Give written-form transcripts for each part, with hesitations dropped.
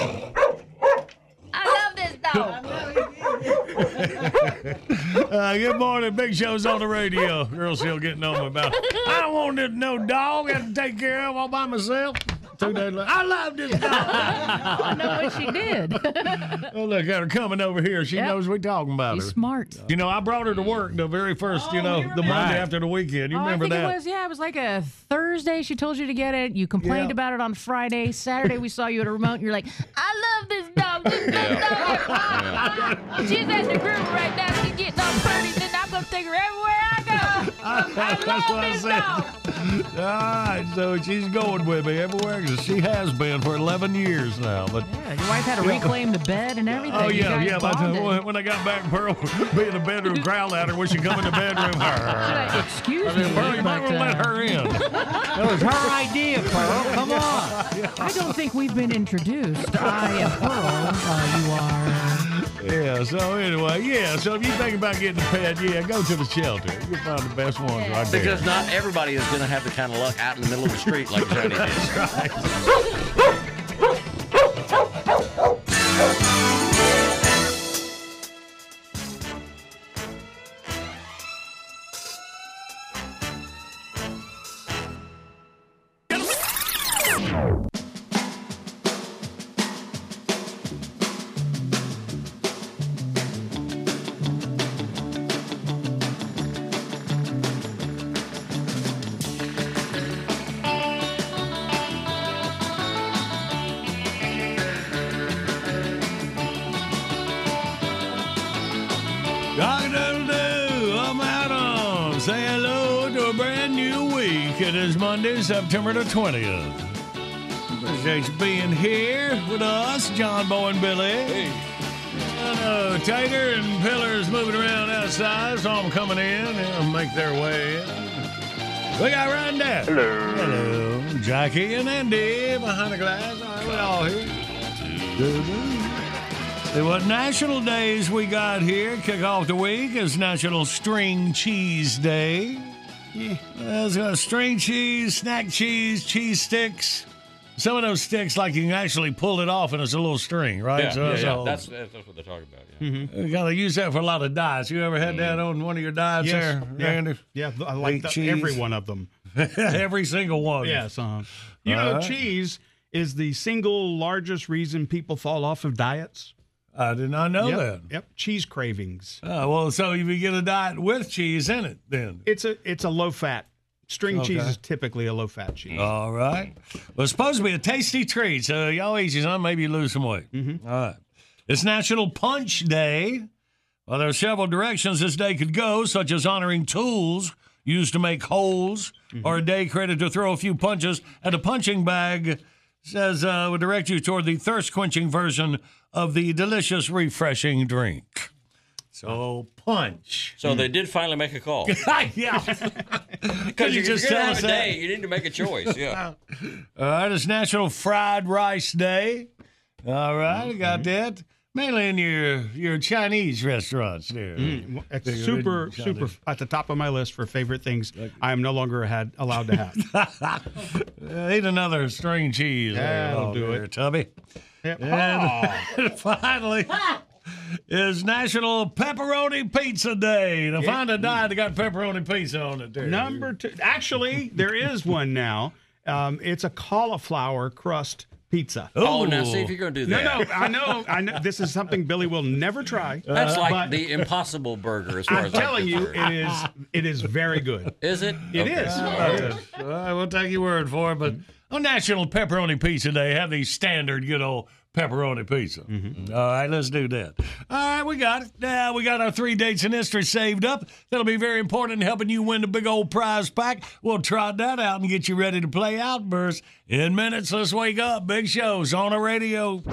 I love this dog. Good morning. Big Show's on the radio. Girl still getting on me about it. I don't want no dog. I have to take care of all by myself. 2 days later, I love this dog. I know what she did. Oh, look at her coming over here. She knows we're talking about She's her. smart. You know, I brought her to work the very first, the Monday after the weekend. You remember I think that? it was like a Thursday. She told you to get it. You complained about it on Friday. Saturday, we saw you at a remote, and you're like, I love this dog. This dog. She's at the group right now. She's getting all pretty, and then I'm going to take her everywhere I go. I love this dog. All right, so she's going with me everywhere because she has been for 11 years now. But Yeah, your wife had to reclaim the bed and everything. oh You yeah, guys bonded. when I got back, Pearl be in the bedroom, growl at her when she come in the bedroom. Excuse me, Pearl, you might want to let her in. That was her idea, Pearl. Come on. I don't think we've been introduced. I am Pearl. You are. Yeah. So anyway, so if you think about getting a pet, go to the shelter. You'll find the best ones right there. Because not everybody is going to have the kind of luck out in the middle of the street like Johnny did. Cock-a-doodle-doo, I'm Adam. Say hello to a brand new week. It is Monday, September the 20th. Appreciate you being here with us, John Boy and Billy. Hey. I know Tater and Pillar's moving around outside, so I'm coming in and make their way in. We got Rondell. Hello. Hello. Jackie and Andy behind the glass. All right, we're all here. See what national days we got here. Kick off the week is National String Cheese Day. There's string cheese, snack cheese, cheese sticks. Some of those sticks, like you can actually pull it off and it's a little string, right? Yeah, so That's what they're talking about. Yeah. You got to use that for a lot of diets. You ever had that on one of your diets there, Randy? Yeah, I like every one of them. Every single one. Yes. You know, cheese is the single largest reason people fall off of diets. I did not know that. Yep, cheese cravings. Well, so if you get a diet with cheese in it, then. It's a low-fat. String cheese is typically a low-fat cheese. All right. Well, it's supposed to be a tasty treat, so y'all eat some, maybe you lose some weight. Mm-hmm. All right. It's National Punch Day. Well, there are several directions this day could go, such as honoring tools used to make holes, or a day credited to throw a few punches at a punching bag. Says would direct you toward the thirst-quenching version of the delicious, refreshing drink. So, punch. So they did finally make a call. Yeah. Because you just just tell have us a that? day, you need to make a choice. Yeah. All right, it's National Fried Rice Day. All right, I got that. Mainly in your Chinese restaurants there. It's super at the top of my list for favorite things I am no longer allowed to have. Eat another string cheese. That'll do it. Tubby. Yep. And finally, is National Pepperoni Pizza Day. Now, find a diet that got pepperoni pizza on it there. Number 2. Actually, there is one now. It's a cauliflower crust pizza. Oh, now see if you're going to do that. No, I know. This is something Billy will never try. That's like but the impossible burger as far I'm as telling you, concerned. it is very good. Is it? It is. All right, we'll take your word for it. But on National Pepperoni Pizza Day, have the standard good old pepperoni pizza. All right, let's do that. All right, we got it. Now we got our 3 dates in history saved up. That'll be very important in helping you win the big old prize pack. We'll trot that out and get you ready to play Outburst. In minutes, let's wake up. Big Show's on the radio.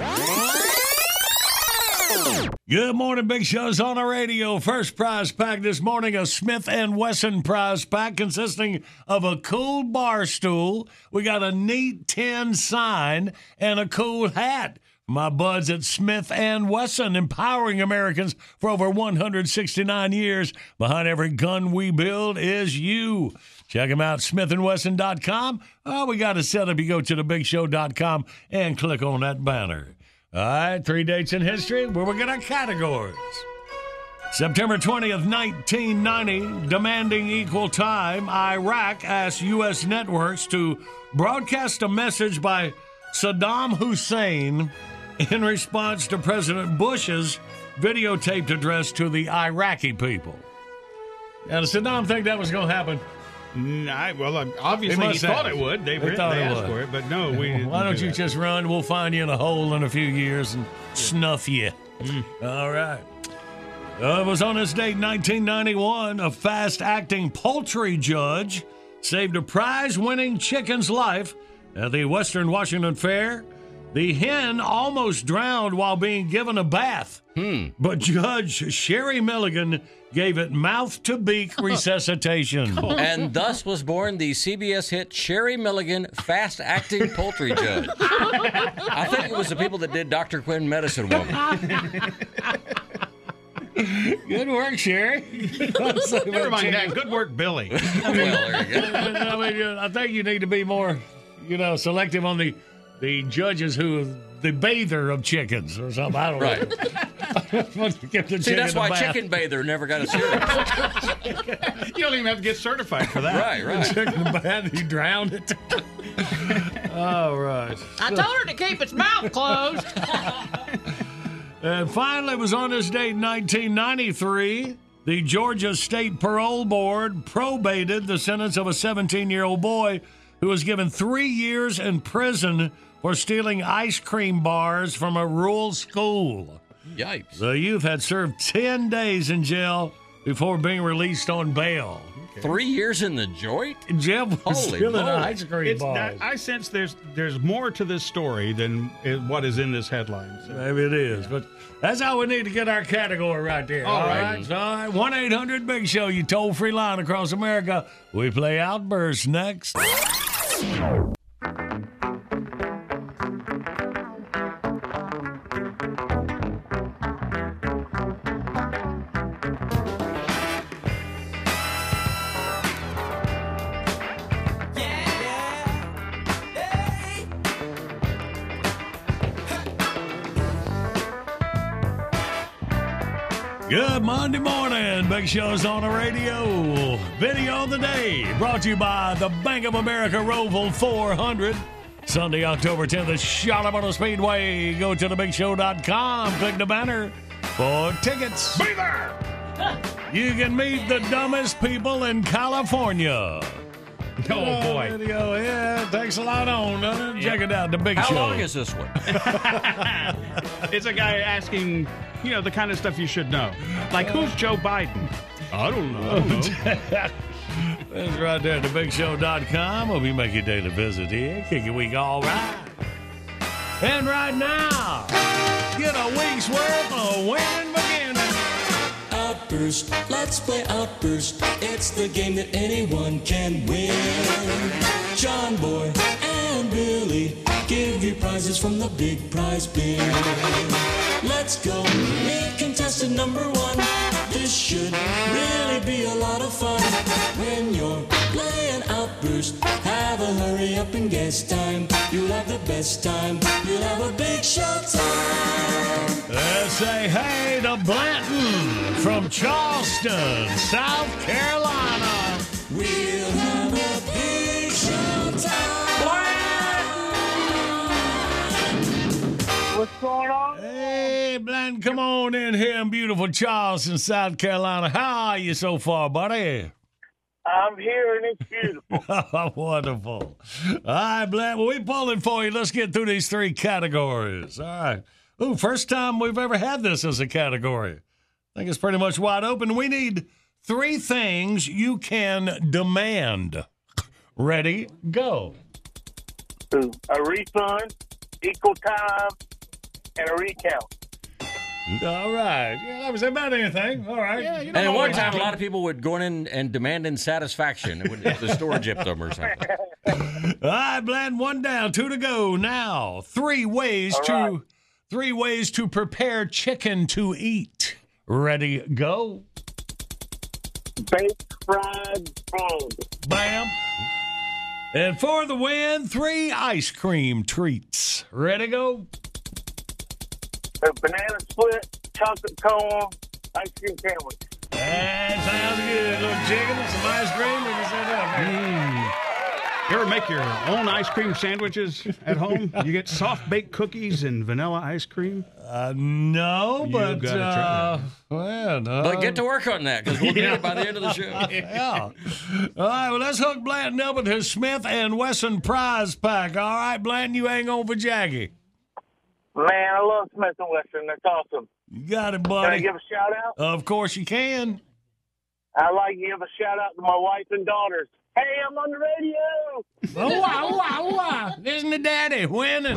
Good morning, Big Show's on the radio. First prize pack this morning, a Smith & Wesson prize pack consisting of a cool bar stool. We got a neat tin sign and a cool hat. My buds at Smith & Wesson, empowering Americans for over 169 years. Behind every gun we build is you. Check them out, smithandwesson.com. Oh, we got it set up. You go to thebigshow.com and click on that banner. All right, 3 dates in history where we get our categories. September 20th, 1990, demanding equal time, Iraq asked U.S. networks to broadcast a message by Saddam Hussein in response to President Bush's videotaped address to the Iraqi people. Now, does Saddam think that was going to happen? Obviously he thought it would. They asked for it, but no. Why don't you just run? We'll find you in a hole in a few years and snuff you. All right. It was on this date, 1991, a fast-acting poultry judge saved a prize-winning chicken's life at the Western Washington Fair. The hen almost drowned while being given a bath, but Judge Sherry Milligan gave it mouth-to-beak resuscitation. And thus was born the CBS hit Sherry Milligan fast-acting poultry judge. I think it was the people that did Dr. Quinn Medicine Woman. Good work, Sherry. Never mind that. Good work, Billy. Well, there you go. I think you need to be more, selective on the judges who the bather of chickens or something. I don't know. See, that's why Chicken Bather never got a series. You don't even have to get certified for that. Right. Chicken bath, he drowned it. All right. I told her to keep its mouth closed. And finally, it was on this date, 1993, the Georgia State Parole Board probated the sentence of a 17-year-old boy who was given 3 years in prison for stealing ice cream bars from a rural school. Yikes. The youth had served 10 days in jail before being released on bail. 3 years in the joint? Jail for stealing ice cream bars. I sense there's more to this story than what is in this headline. So. Maybe it is, but that's how we need to get our category right there. All right. 1-800-BIG-SHOW, you toll-free line across America. We play Outburst next. Good Monday morning. Big Show's on the radio. Video of the day brought to you by the Bank of America Roval 400. Sunday, October 10th at Charlotte Motor Speedway. Go to thebigshow.com. Click the banner for tickets. Be there! You can meet the dumbest people in California. Oh, boy. Video, yeah, it takes a lot on, doesn't it? Check it out, The Big Show. How long is this one? It's a guy asking, the kind of stuff you should know. Like, who's Joe Biden? I don't know. That's right there at thebigshow.com. We'll be making a daily visit here. Kick your week all right. And right now, get a week's worth of winning beginning. Outburst, let's play Outburst. It's the game that anyone can win. John Boy and Billy give you prizes from the big prize bin. Let's go meet contestant number one. This should really be a lot of fun. When you're playing Outburst, have a hurry up and guess time. You'll have the best time. You'll have a big show time. Let's say hey to Blanton from Charleston, South Carolina. We'll have a big show time. What's going on? Hey, Blanton, come on in here in beautiful Charleston, South Carolina. How are you so far, buddy? I'm here and it's beautiful. Oh, wonderful. All right, Blanton, well, we pulling for you. Let's get through these three categories. All right. Ooh, first time we've ever had this as a category. I think it's pretty much wide open. We need 3 things you can demand. Ready, go. A refund, equal time, and a recount. All right. Yeah, that was about anything. All right. Yeah, And at one time, a lot of people would go in and demanding satisfaction when the store gypped them or something. All right, Blanton, 1 down, 2 to go. Now, 3 ways to prepare chicken to eat. Ready, go. Baked, fried, boiled. Bam. And for the win, 3 ice cream treats. Ready, go. a banana split, chocolate cone, ice cream sandwich. That sounds good. A little chicken and some ice cream. And just that You ever make your own ice cream sandwiches at home? You get soft-baked cookies and vanilla ice cream? No, You but gotta try that. well, no. But get to work on that because we'll get it by the end of the show. Yeah. All right, well, let's hook Blanton up with his Smith & Wesson prize pack. All right, Blanton, you hang on for Jackie. Man, I love Smith & Wesson. That's awesome. You got it, Can I buddy. give a shout-out? Of course you can. I'd like to give a shout-out to my wife and daughters. Hey, I'm on the radio. Oh, wow, wow, wow. Listen to Daddy winning.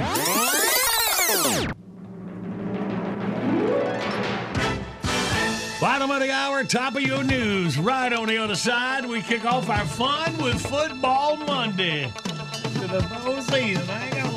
Bottom of the hour, top of your news. Right on the other side, we kick off our fun with Football Monday. To the whole season. Hang on.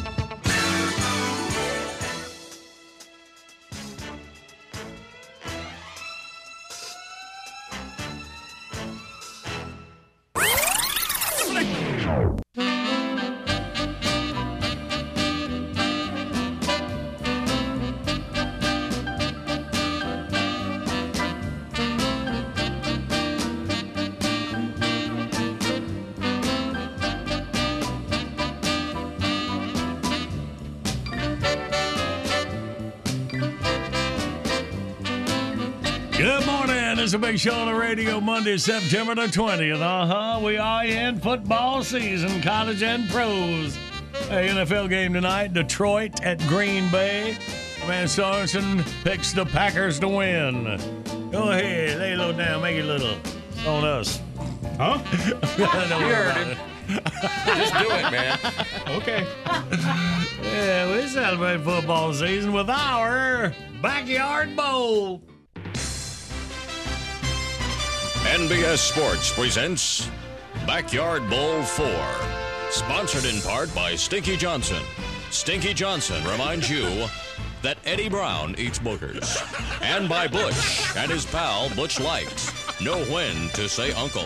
Good morning. It's a big show on the radio Monday, September the 20th. We are in football season, college and pros. A NFL game tonight, Detroit at Green Bay. Man Sorensen picks the Packers to win. Go ahead, lay low down, make it little. It's on us. Huh? You heard him. Just do it, man. Okay. Yeah, we celebrate football season with our Backyard Bowl. NBS Sports presents Backyard Bowl 4, sponsored in part by Stinky Johnson. Stinky Johnson reminds you that Eddie Brown eats boogers. And by Butch and his pal Butch Likes. Know when to say uncle.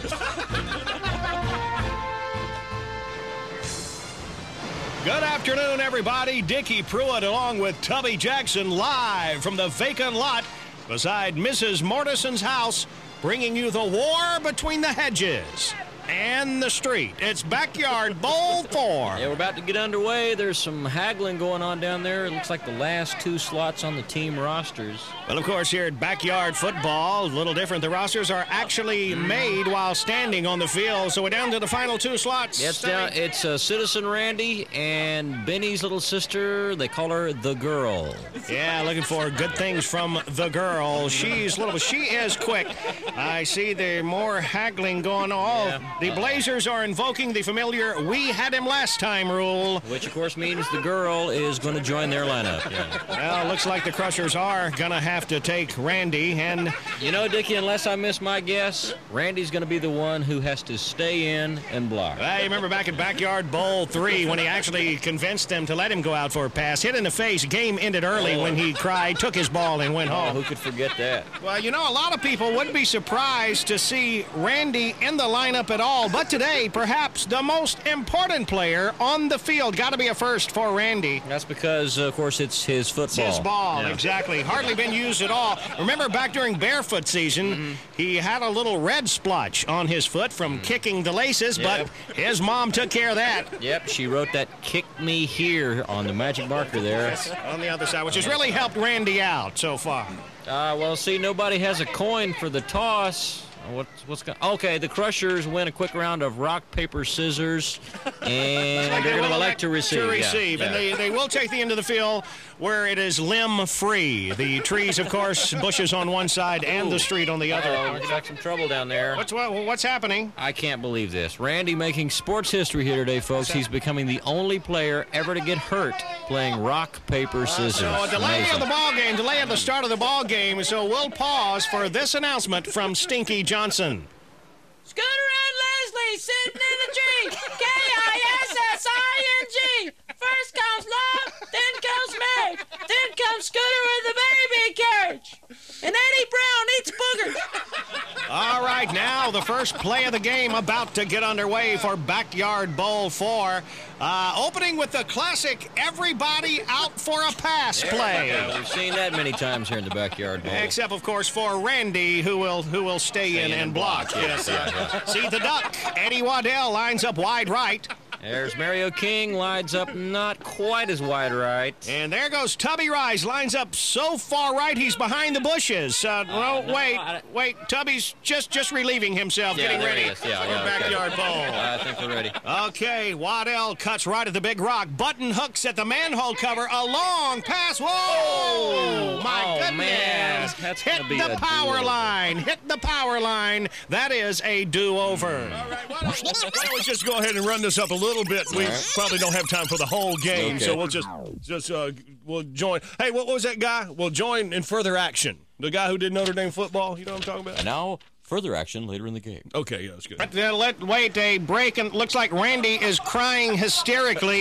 Good afternoon, everybody. Dickie Pruitt along with Tubby Jackson live from the vacant lot beside Mrs. Mortison's house, bringing you the war between the hedges and the street. It's Backyard Bowl 4. Yeah, we're about to get underway. There's some haggling going on down there. It looks like the last two slots on the team rosters. Well, of course, here at Backyard Football, a little different. The rosters are actually made while standing on the field, so we're down to the final two slots. Yeah, it's Citizen Randy and Benny's little sister. They call her the girl. Yeah, looking for good things from the girl. She is quick. I see there more haggling going on. Yeah. The Blazers are invoking the familiar "we had him last time" rule. Which, of course, means the girl is going to join their lineup. Yeah. Well, looks like the Crushers are going to have to take Randy. And, You know, Dickie, unless I miss my guess, Randy's going to be the one who has to stay in and block. I remember back at Backyard Bowl 3 when he actually convinced them to let him go out for a pass. Hit in the face. Game ended early when he cried, took his ball, and went Oh, home. who could forget that? Well, you know, a lot of people wouldn't be surprised to see Randy in the lineup at all. But today, perhaps the most important player on the field. Got to be a first for Randy. That's because, of course, it's his football. It's his ball, Yeah. exactly. Hardly been used at all. Remember back during barefoot season, he had a little red splotch on his foot from kicking the laces, Yep. but his mom took care of that. Yep, she wrote that "kick me here" on the magic marker there. On the other side, which has really helped Randy out so far. Well, see, nobody has a coin for the toss. What's going? Okay, the Crushers win a quick round of rock, paper, scissors, and they're going to elect to receive. To Yeah, receive, yeah. and they will take the end of the field where it is limb-free. The trees, of course, bushes on one side and the street on the other. Looks like some trouble down there. What's happening? I can't believe this. Randy making sports history here today, folks. He's becoming the only player ever to get hurt playing rock, paper, scissors. So a delay Amazing. of the ball game, delay at the start of the ball game. So we'll pause for this announcement from Stinky Johnson. Scooter and Leslie sitting in a tree. Kissing. First comes love, then comes Meg, then comes Scooter with the baby carriage. And Eddie Brown eats boogers. All right, now the first play of the game about to get underway for Backyard Bowl 4. Opening with the classic everybody out for a pass play. Yeah, we've seen that many times here in the Backyard Bowl. Except, of course, for Randy, who will stay in and block. Yes. See the duck. Eddie Waddell lines up wide right. There's Mario King, lines up not quite as wide right. And there goes Tubby Rise, lines up so far right he's behind the bushes. Wait, Tubby's just relieving himself, getting ready for Backyard Bowl. I think we're ready. Okay, Waddell cuts right at the big rock. Button hooks at the manhole cover. A long pass. Whoa! My goodness. Man. That's Hit the power line. Hit the power line. That is a do-over. All right, why don't we just go ahead and run this up a little bit? We probably don't have time for the whole game, so we'll just we'll join. Hey, what was that guy? We'll join in further action. The guy who did Notre Dame football. You know what I'm talking about? Now, further action later in the game. Okay, yeah, that's good. Wait a break, and looks like Randy is crying hysterically.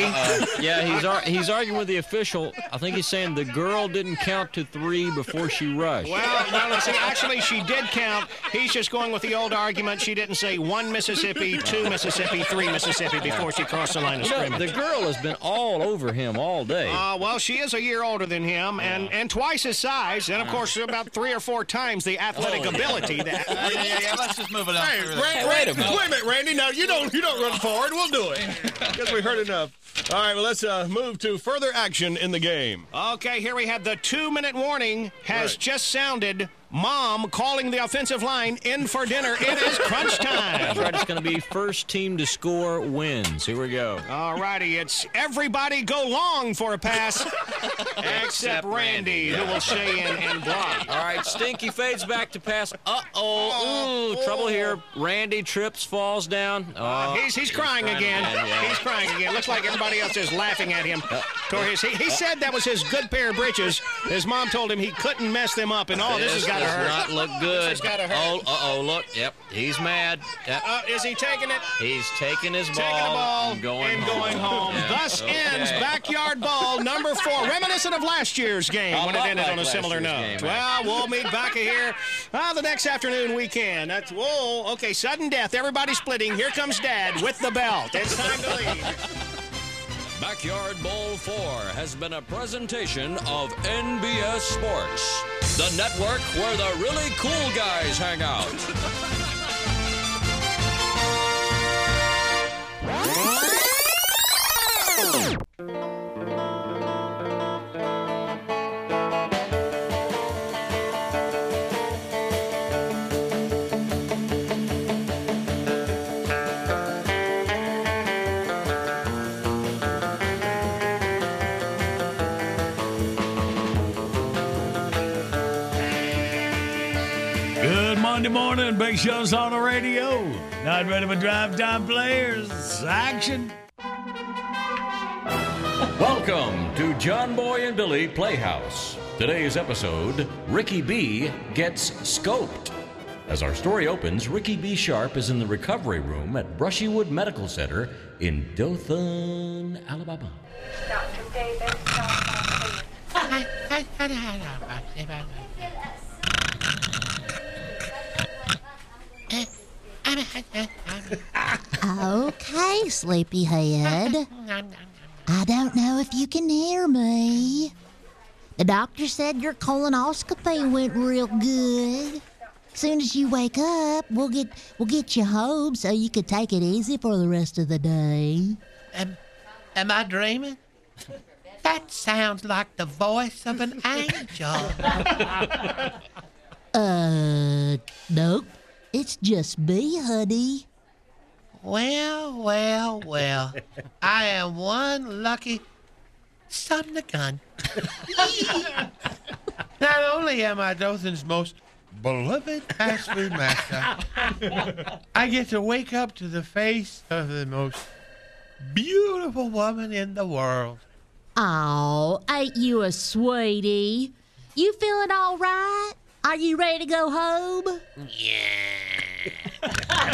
He's arguing with the official. I think he's saying the girl didn't count to 3 before she rushed. Well, no, see, actually, she did count. He's just going with the old argument. She didn't say 1 Mississippi, 2 Mississippi, 3 Mississippi before she crossed the line of scrimmage. The girl has been all over him all day. Well, she is a year older than him and twice his size, and, of course, about 3 or 4 times the athletic ability that... Yeah, let's just move it on. Hey, wait a minute, Randy. No, you don't run forward. We'll do it. Guess we heard enough. All right, well, let's move to further action in the game. Okay, here we have the 2-minute warning has just sounded. Mom calling the offensive line in for dinner. It is crunch time. That's right. It's going to be first team to score wins. Here we go. All righty. It's everybody go long for a pass, except Randy, who will stay in and block. All right. Stinky fades back to pass. Trouble here. Randy trips, falls down. He's crying again. He's crying again. Looks like everybody else is laughing at him. He said that was his good pair of britches. His mom told him he couldn't mess them up, and this has got to hurt. Not look good. This has got to hurt. Look. Yep, he's mad. Yep. Is he taking it? He's taking his ball and going home. Yeah. Thus ends Backyard Bowl number 4, reminiscent of last year's game when it ended on a similar note. Well, we'll meet back here the next afternoon we can. Okay, sudden death. Everybody splitting. Here comes Dad with the belt. It's time to leave. Backyard Bowl 4 has been a presentation of NBS Sports, the network where the really cool guys hang out. Monday morning, Big Show's on the radio. Not ready for drive time players. Action. Welcome to John Boy and Billy Playhouse. Today's episode, Ricky B gets scoped. As our story opens, Ricky B. Sharp is in the recovery room at Brushywood Medical Center in Dothan, Alabama. Dr. Davis, Okay, sleepyhead. I don't know if you can hear me. The doctor said your colonoscopy went real good. Soon as you wake up, we'll get you home so you could take it easy for the rest of the day. Am I dreaming? That sounds like the voice of an angel. Nope. It's just me, honey. Well. I am one lucky son of a gun. Not only am I Dothan's most beloved fast food master, I get to wake up to the face of the most beautiful woman in the world. Oh, ain't you a sweetie? You feeling all right? Are you ready to go home? Yeah.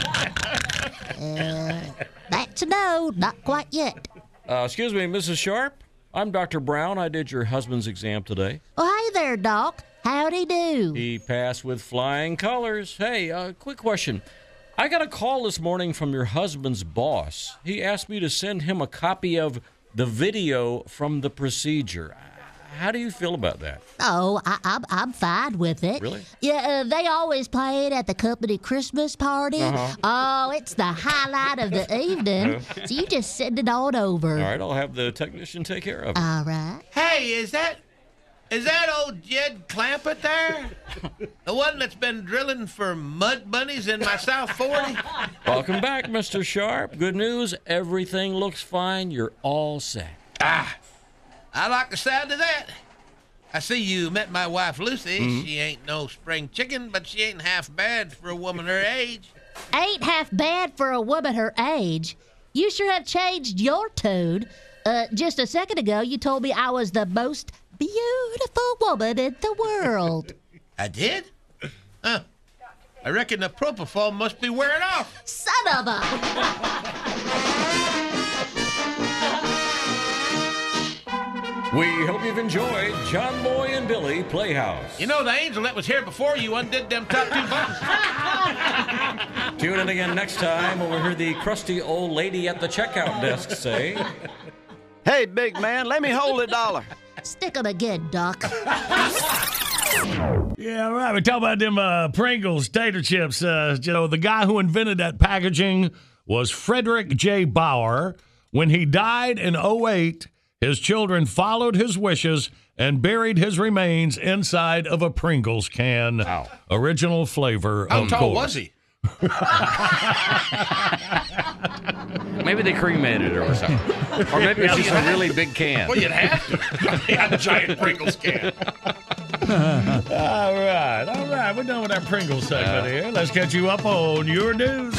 That's a no, not quite yet. Excuse me, Mrs. Sharp. I'm Dr. Brown. I did your husband's exam today. Oh, hey there, Doc. Howdy do. He passed with flying colors. Hey, quick question. I got a call this morning from your husband's boss. He asked me to send him a copy of the video from the procedure. How do you feel about that? Oh, I'm fine with it. Really? Yeah, they always play it at the company Christmas party. Uh-huh. Oh, it's the highlight of the evening. So you just send it on over. All right, I'll have the technician take care of it. All right. Hey, is that old Jed Clampett there? The one that's been drilling for mud bunnies in my South 40? Welcome back, Mr. Sharp. Good news, everything looks fine. You're all set. I like the sound of that. I see you met my wife, Lucy. Mm-hmm. She ain't no spring chicken, but she ain't half bad for a woman her age. Ain't half bad for a woman her age. You sure have changed your tune. Just a second ago, you told me I was the most beautiful woman in the world. I did? Huh. I reckon the propofol must be wearing off. Son of a... We hope you've enjoyed John Boy and Billy Playhouse. You know, the angel that was here before you undid them top two buttons. Tune in again next time when we hear the crusty old lady at the checkout desk say, "Hey, big man, let me hold $1." Stick 'em again, Doc. Yeah, all right. We talk about them Pringles tater chips. The guy who invented that packaging was Frederick J. Bauer. When he died in 2008, his children followed his wishes and buried his remains inside of a Pringles can. Wow. Original flavor, How of tall course. was he? maybe they cremated it or something. Or maybe it's just a really big can. Well, you'd have to. He had a giant Pringles can. All right. We're done with our Pringles segment here. Let's catch you up on your news.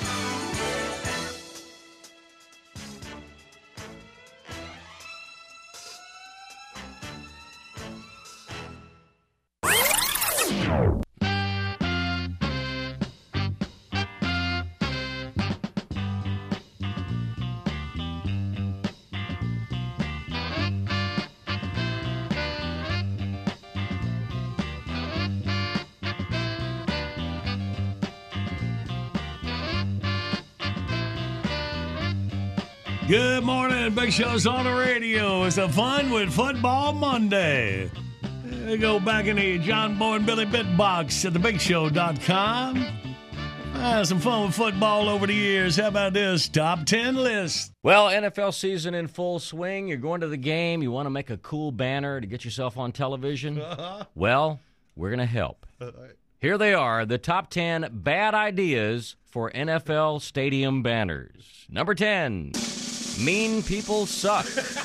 Good morning, Big Show's on the radio. It's a fun with Football Monday. We go back in the John Boy and Billy Bit Box at thebigshow.com. Some fun with football over the years. How about this top 10 list? Well, NFL season in full swing. You're going to the game. You want to make a cool banner to get yourself on television? Well, we're going to help. Here they are, the top 10 bad ideas for NFL stadium banners. Number 10, mean people suck.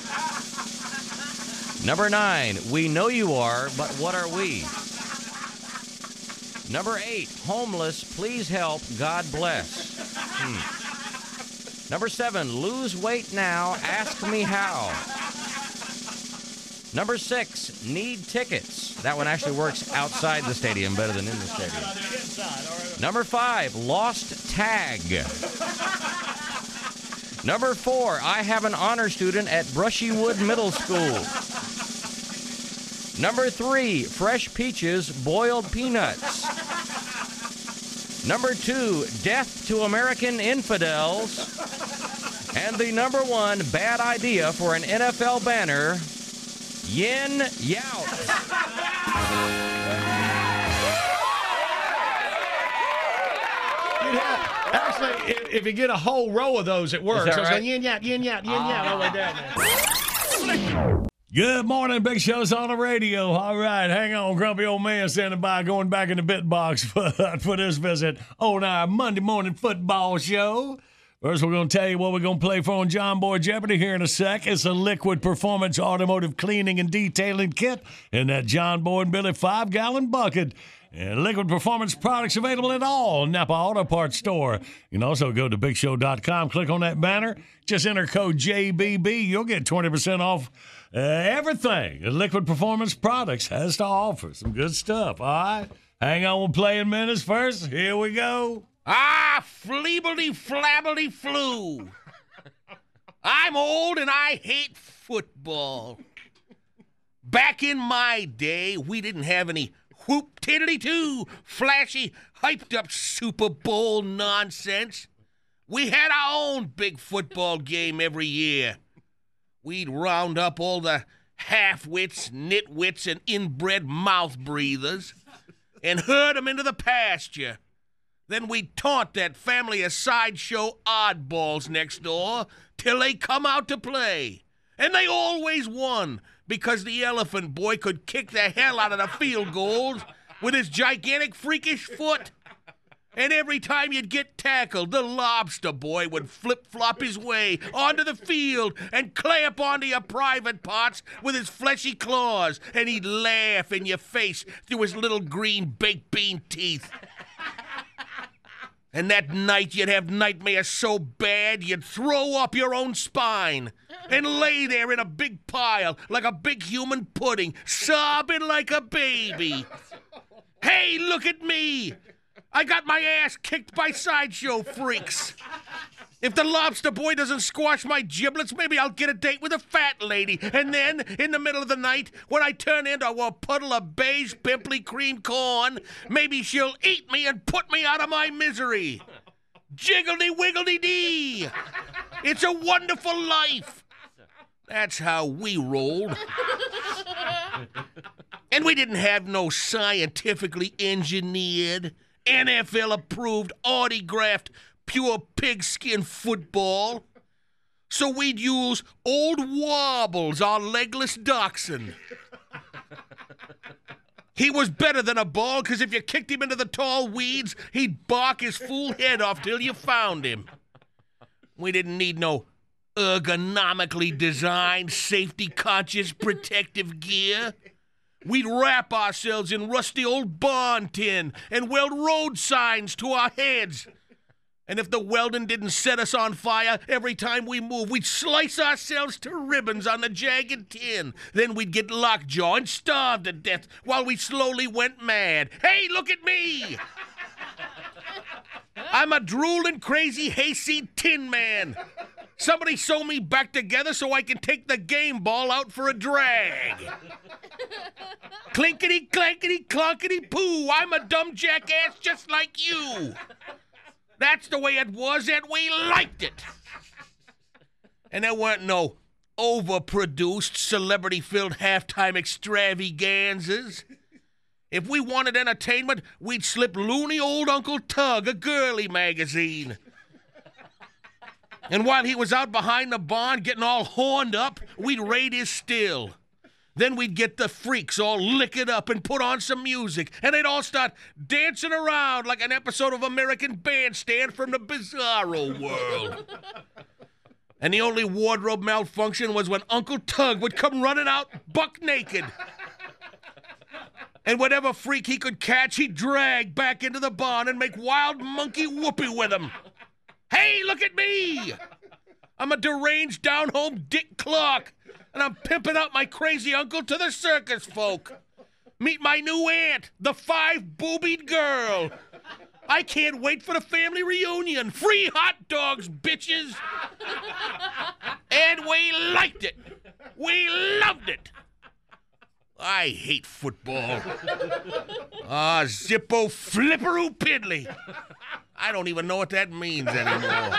Number 9, we know you are, but what are we? Number 8, homeless, please help, God bless. Number 7, lose weight now, ask me how. Number 6, need tickets. That one actually works outside the stadium better than in the stadium. Number 5, lost tag. Number 4, I have an honor student at Brushywood Middle School. Number 3, fresh peaches, boiled peanuts. Number 2, death to American infidels. And the number 1 bad idea for an NFL banner, yin yout. Actually, if you get a whole row of those, it works. Is that So it's right? like yin yat, yin yat, yin yat, all the way down there. Good morning, Big Show's on the radio. All right, hang on, grumpy old man standing by, going back in the bit box for this visit on our Monday morning football show. First, we're going to tell you what we're going to play for on John Boy Jeopardy here in a sec. It's a Liquid Performance Automotive Cleaning and Detailing Kit in that John Boy and Billy 5-gallon bucket. And Liquid Performance products available at all Napa Auto Parts store. You can also go to BigShow.com, click on that banner, just enter code JBB. You'll get 20% off everything Liquid Performance Products has to offer. Some good stuff, all right? Hang on, we'll play in minutes first. Here we go. Fleebledy flabbedy flu. I'm old and I hate football. Back in my day, we didn't have any whoop-tiddly-doo, flashy, hyped-up Super Bowl nonsense. We had our own big football game every year. We'd round up all the half-wits, nitwits, and inbred mouth-breathers and herd them into the pasture. Then we'd taunt that family of sideshow oddballs next door till they come out to play. And they always won because the elephant boy could kick the hell out of the field goals with his gigantic freakish foot. And every time you'd get tackled, the lobster boy would flip-flop his way onto the field and clamp onto your private parts with his fleshy claws, and he'd laugh in your face through his little green baked bean teeth. And that night you'd have nightmares so bad you'd throw up your own spine and lay there in a big pile like a big human pudding, sobbing like a baby. Hey, look at me! I got my ass kicked by sideshow freaks. If the lobster boy doesn't squash my giblets, maybe I'll get a date with a fat lady. And then, in the middle of the night, when I turn into a puddle of beige, pimply cream corn, maybe she'll eat me and put me out of my misery. Jiggledy-wiggledy-dee! It's a wonderful life. That's how we rolled. And we didn't have no scientifically engineered, NFL-approved, autographed, pure pigskin football. So we'd use old Wobbles, our legless dachshund. He was better than a ball, because if you kicked him into the tall weeds, he'd bark his fool head off till you found him. We didn't need no ergonomically designed, safety-conscious protective gear. We'd wrap ourselves in rusty old barn tin and weld road signs to our heads. And if the welding didn't set us on fire every time we moved, we'd slice ourselves to ribbons on the jagged tin. Then we'd get lockjaw and starve to death while we slowly went mad. Hey, look at me! I'm a drooling, crazy, hayseed tin man. Somebody sew me back together so I can take the game ball out for a drag. Clinkety, clankety, clonkety, poo. I'm a dumb jackass just like you. That's the way it was, and we liked it. And there weren't no overproduced, celebrity-filled halftime extravaganzas. If we wanted entertainment, we'd slip loony old Uncle Tug a girly magazine. And while he was out behind the barn getting all horned up, we'd raid his still. Then we'd get the freaks all lick it up and put on some music, and they'd all start dancing around like an episode of American Bandstand from the Bizarro world. And the only wardrobe malfunction was when Uncle Tug would come running out buck naked. And whatever freak he could catch, he'd drag back into the barn and make wild monkey whoopee with him. Hey, look at me! I'm a deranged down-home Dick Clark, and I'm pimping out my crazy uncle to the circus folk. Meet my new aunt, the 5-boobied girl. I can't wait for the family reunion. Free hot dogs, bitches! And we liked it. We loved it. I hate football. Zippo flipperoo piddly. I don't even know what that means anymore.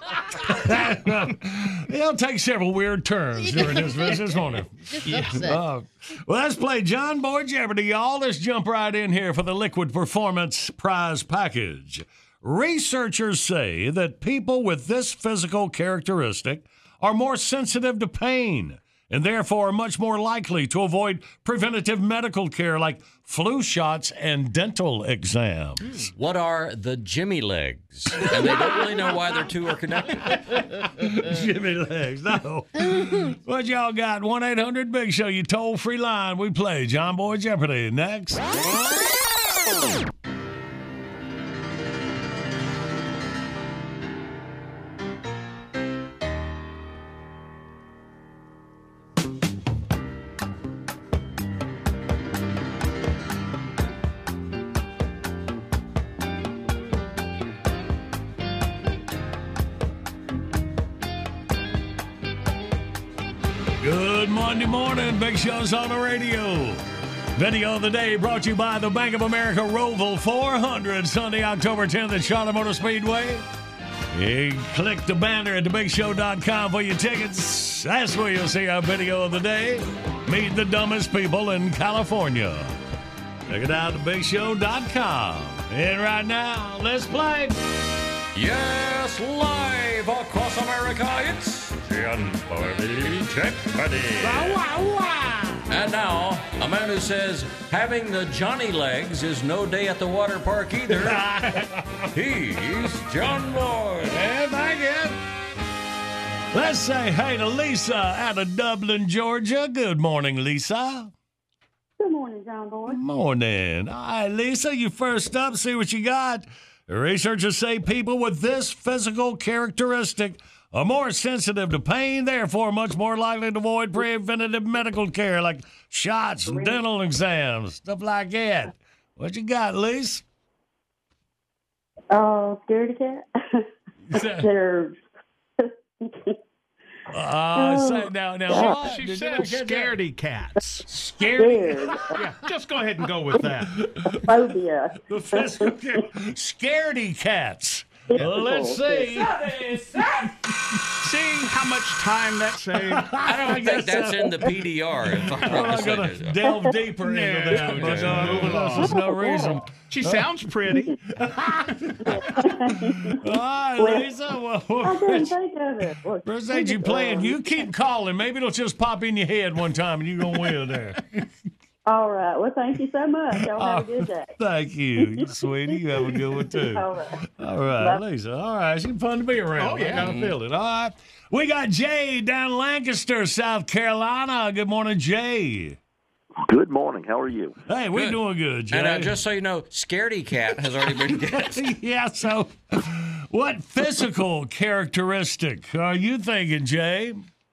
It'll take several weird turns during this visit, won't it? Well, let's play John Boy Jeopardy, y'all. Let's jump right in here for the Liquid Performance prize package. Researchers say that people with this physical characteristic are more sensitive to pain and therefore are much more likely to avoid preventative medical care like flu shots and dental exams. What are the Jimmy legs? And they don't really know why their two are connected. Jimmy legs, no. What y'all got? 1-800-BIG-SHOW, you toll-free line. We play John Boy Jeopardy. Next. Good Monday morning. Big Show's on the radio. Video of the day brought to you by the Bank of America Roval 400, Sunday, October 10th at Charlotte Motor Speedway. You click the banner at thebigshow.com for your tickets. That's where you'll see our video of the day. Meet the dumbest people in California. Check it out at thebigshow.com. And right now, let's play. Yes, live across America, it's John Boy Jeopardy. And now, a man who says having the Johnny legs is no day at the water park either. He's John Boy. And thank you. Let's say hey to Lisa out of Dublin, Georgia. Good morning, Lisa. Good morning, John Boy. Morning. All right, Lisa, you first up. See what you got. Researchers say people with this physical characteristic are more sensitive to pain, therefore much more likely to avoid preventative medical care like shots and dental exams, stuff like that. What you got, Lisa? Scaredy cat. They're say now what? She said scaredy cats. Scared. Yeah, just go ahead and go with that. Phobia. The physical scaredy cats. Well, let's see. See how much time that saved? I don't think that's in the PDR. If I'm not going to delve deeper into that, but there's no reason. She sounds pretty. All right, Lisa. I didn't think of it. Appreciate you playing. You keep calling. Maybe it'll just pop in your head one time and you're going to win there. All right. Well, thank you so much. Y'all have a good day. Thank you. You sweetie. You have a good one, too. All right, Lisa. All right. She's fun to be around. Oh, yeah. I got to feel it. All right. We got Jay down in Lancaster, South Carolina. Good morning, Jay. Good morning. How are you? Hey, we're doing good, Jay. And just so you know, scaredy cat has already been guessed. Yeah, so what physical characteristic are you thinking, Jay?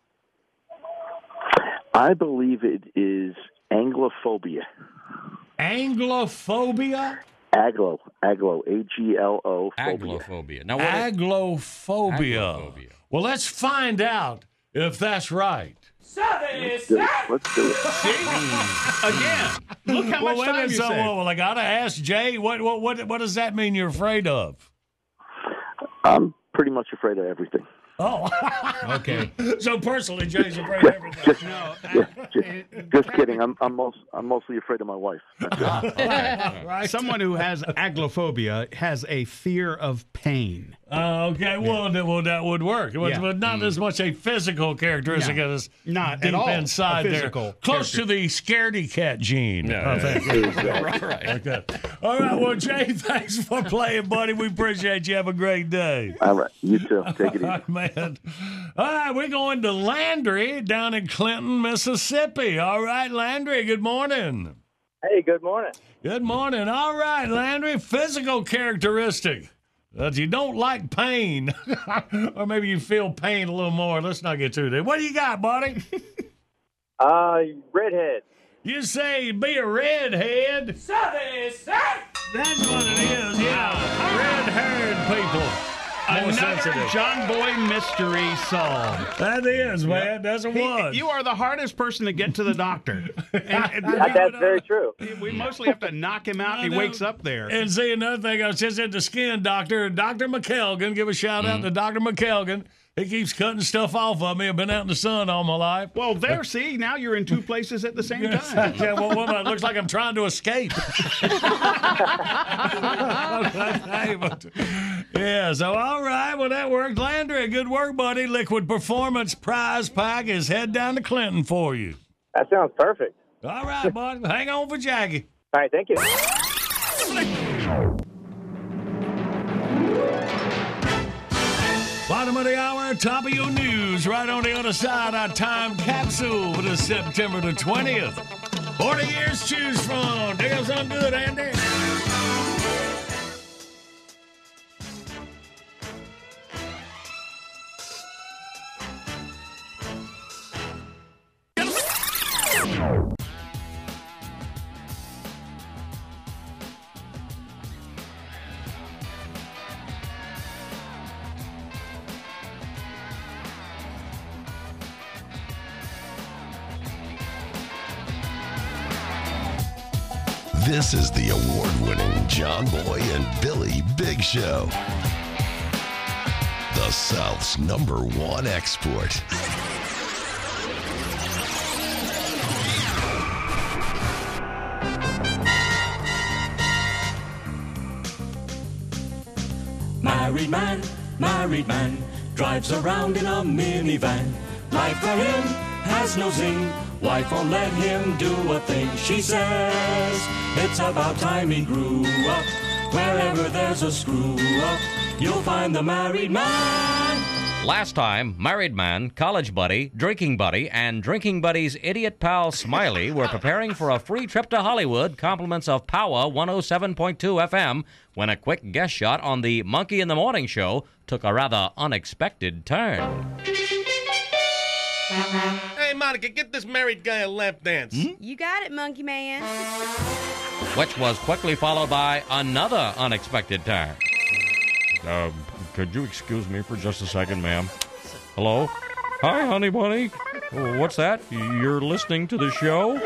I believe it is Anglophobia. Anglophobia? Aglo, A-G-L-O. Aglophobia. Now, Aglophobia. Well, let's find out if that's right. Let's do it. Again, look how much time you saved. Well, I got to ask Jay, what does that mean you're afraid of? I'm pretty much afraid of everything. Oh, okay. So personally, Jay's afraid of everything. Just kidding. I'm mostly afraid of my wife. Right. Someone who has aglophobia has a fear of pain. Okay, well, that would work, but not as much a physical characteristic as not deep at all inside there, close to the scaredy cat gene. Right. Okay. All right. Well, Jay, thanks for playing, buddy. We appreciate you. Have a great day. All right. You too. Take it easy. Man. All right, we're going to Landry down in Clinton, Mississippi. All right, Landry, good morning. Hey, good morning. Good morning. All right, Landry, physical characteristic that you don't like pain, or maybe you feel pain a little more. Let's not get too deep. What do you got, buddy? Redhead. You say be a redhead? That's what it is, yeah. Red-haired people. Another John Boy mystery solved. That is, man. That's a one. You are the hardest person to get to the doctor. That's very true. We mostly have to knock him out, and he wakes up there. And see, another thing, I was just at the skin doctor, Dr. McKelgan. Give a shout out to Dr. McKelgan. He keeps cutting stuff off of me. I've been out in the sun all my life. Well, see, now you're in two places at the same time. Yeah, well, it looks like I'm trying to escape. Yeah, so all right, well, that worked. Landry, good work, buddy. Liquid Performance prize pack is head down to Clinton for you. That sounds perfect. All right, buddy. Hang on for Jackie. All right, thank you. Bottom of the hour, top of your news. Right on the other side, our time capsule for the September the 20th. 40 years to choose from. Think of something good, Andy? This is the award-winning John Boy and Billy Big Show. The South's #1 export. Married man, drives around in a minivan. Life for him has no zing. Wife won't let him do a thing. She says it's about time he grew up. Wherever there's a screw up, you'll find the married man. Last time, Married Man, College Buddy, Drinking Buddy, and Drinking Buddy's idiot pal Smiley were preparing for a free trip to Hollywood, compliments of Power 107.2 FM, when a quick guest shot on the Monkey in the Morning show took a rather unexpected turn. Hey, Monica, get this married guy a lap dance. You got it, Monkey Man. Which was quickly followed by another unexpected turn. Could you excuse me for just a second, ma'am? Hello? Hi, honey bunny. What's that? You're listening to the show?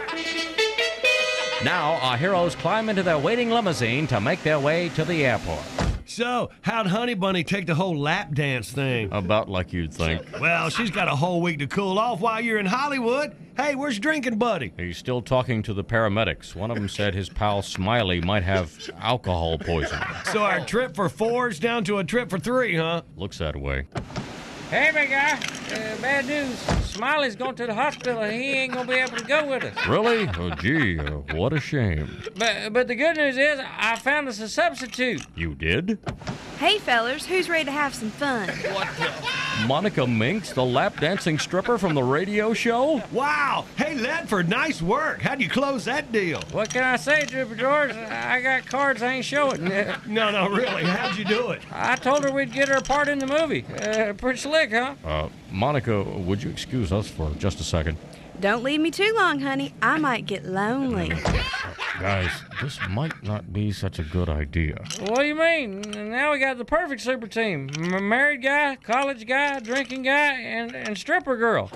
Now, our heroes climb into their waiting limousine to make their way to the airport. So, how'd Honey Bunny take the whole lap dance thing? About like you'd think. Well, she's got a whole week to cool off while you're in Hollywood. Hey, where's Drinking Buddy? He's still talking to the paramedics. One of them said his pal Smiley might have alcohol poisoning. So our trip for 4's down to a trip for 3, huh? Looks that way. Hey, big guy. Bad news. Smiley's going to the hospital. He ain't going to be able to go with us. Really? Oh, gee, what a shame. But the good news is I found us a substitute. You did? Hey, fellers, who's ready to have some fun? What the? Monica Minks, the lap dancing stripper from the radio show? Wow! Hey, Ledford, nice work. How'd you close that deal? What can I say, Dripper George? I got cards I ain't showing. No, really. How'd you do it? I told her we'd get her a part in the movie. Pretty slick, huh? Monica, would you excuse us for just a second? Don't leave me too long, honey. I might get lonely. Guys, this might not be such a good idea. What do you mean? Now we got the perfect super team. Married guy, college guy, drinking guy, and stripper girl.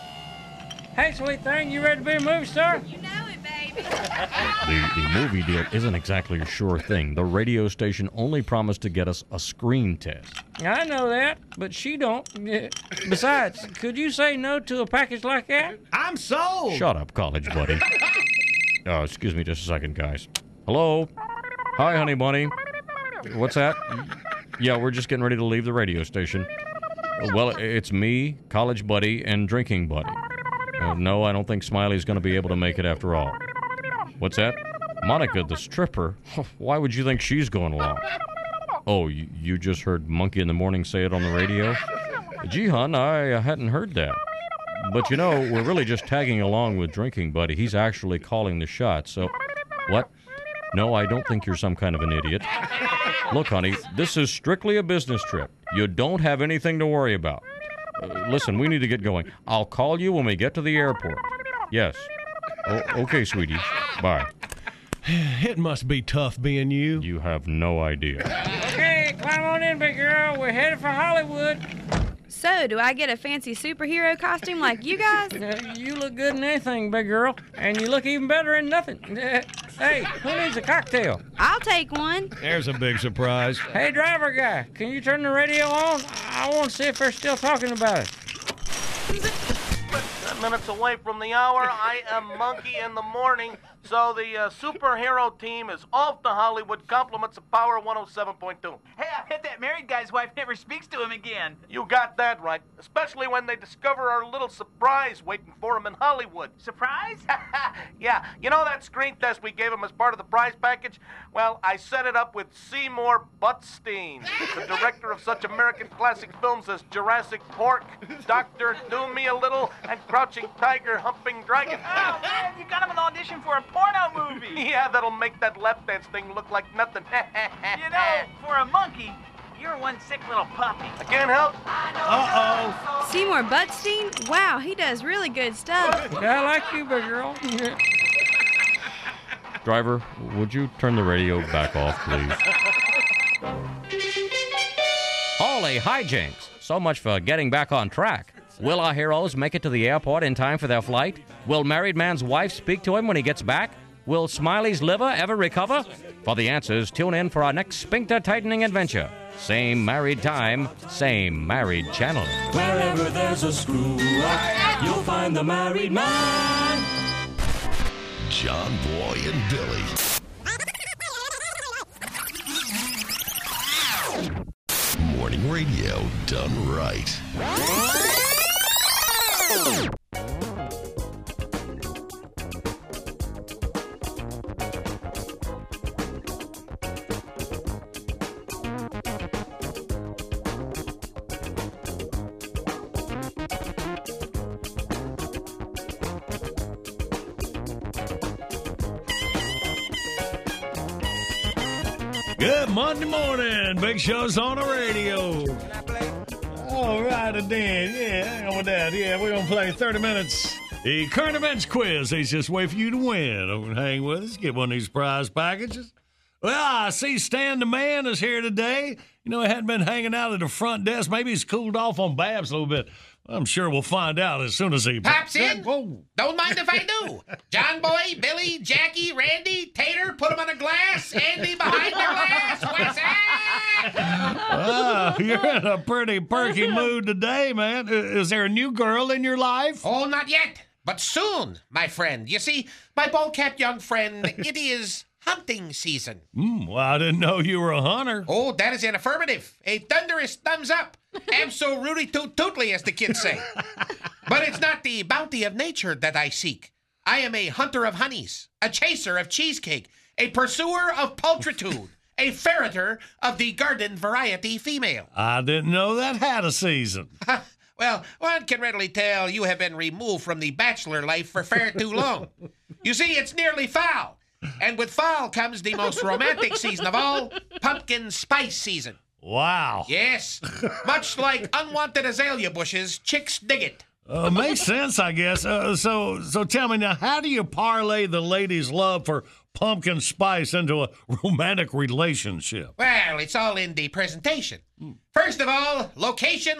Hey, sweet thing, you ready to be a movie star? You know it, baby. The movie deal isn't exactly a sure thing. The radio station only promised to get us a screen test. I know that, but she don't. Besides, could you say no to a package like that? I'm sold! Shut up, college buddy. Excuse me just a second, guys. Hello? Hi, honey bunny. What's that? Yeah, we're just getting ready to leave the radio station. Well, it's me, college buddy, and drinking buddy. No, I don't think Smiley's going to be able to make it after all. What's that? Monica, the stripper? Why would you think she's going along? Oh, you just heard Monkey in the Morning say it on the radio? Gee, hon, I hadn't heard that. But you know, we're really just tagging along with Drinking Buddy. He's actually calling the shots, so... What? No, I don't think you're some kind of an idiot. Look, honey, this is strictly a business trip. You don't have anything to worry about. Listen, we need to get going. I'll call you when we get to the airport. Yes. Okay, sweetie. Bye. It must be tough being you. You have no idea. Okay, climb on in, big girl. We're headed for Hollywood. So, do I get a fancy superhero costume like you guys? You look good in anything, big girl. And you look even better in nothing. Hey, who needs a cocktail? I'll take one. There's a big surprise. Hey, driver guy, can you turn the radio on? I want to see if they're still talking about it. 10 minutes away from the hour. I am Monkey in the Morning. So the superhero team is off to Hollywood. Compliments of Power 107.2. Hey, I bet that married guy's wife never speaks to him again. You got that right. Especially when they discover our little surprise waiting for him in Hollywood. Surprise? Yeah. You know that screen test we gave him as part of the prize package? Well, I set it up with Seymour Butstein, the director of such American classic films as Jurassic Pork, Dr. Do Me a Little, and Crouching Tiger, Humping Dragon. Oh, man, you got him an audition for a porno movie. Yeah, that'll make that lap dance thing look like nothing. You know, for a monkey, you're one sick little puppy. I can't help. Uh-oh. Seymour Butstein? Wow, he does really good stuff. Yeah, I like you, big girl. Driver, would you turn the radio back off, please? Holy hijinks. So much for getting back on track. Will our heroes make it to the airport in time for their flight? Will married man's wife speak to him when he gets back? Will Smiley's liver ever recover? For the answers, tune in for our next sphincter-tightening adventure. Same married time, same married channel. Wherever there's a screw up, you'll find the married man. John Boy and Billy. Morning radio done right. Good Monday morning. Big Show's on the radio. All right, then. Yeah, hang on with that. Yeah, we're going to play 30 minutes. The current events quiz. He's just waiting for you to win. Hang with us. Get one of these prize packages. Well, I see Stan the Man is here today. You know, he hadn't been hanging out at the front desk. Maybe he's cooled off on Babs a little bit. I'm sure we'll find out as soon as he pops in. Don't mind if I do. John Boy, Billy, Jackie, Randy, Tater, put him on a glass. Andy behind the glass. What's that? You're in a pretty perky mood today, man. Is there a new girl in your life? Oh, not yet, but soon, my friend. You see, my bald-capped young friend, it is hunting season. Well, I didn't know you were a hunter. Oh, that is an affirmative. A thunderous thumbs up. Abso-rooty-toot-tootly, as the kids say. But it's not the bounty of nature that I seek. I am a hunter of honeys, a chaser of cheesecake, a pursuer of pulchritude, a ferreter of the garden variety female. I didn't know that had a season. Well, one can readily tell you have been removed from the bachelor life for far too long. You see, it's nearly fall. And with fall comes the most romantic season of all, pumpkin spice season. Wow. Yes. Much like unwanted azalea bushes, chicks dig it. Makes sense, I guess. So tell me now, how do you parlay the ladies' love for pumpkin spice into a romantic relationship? Well, it's all in the presentation. First of all, location.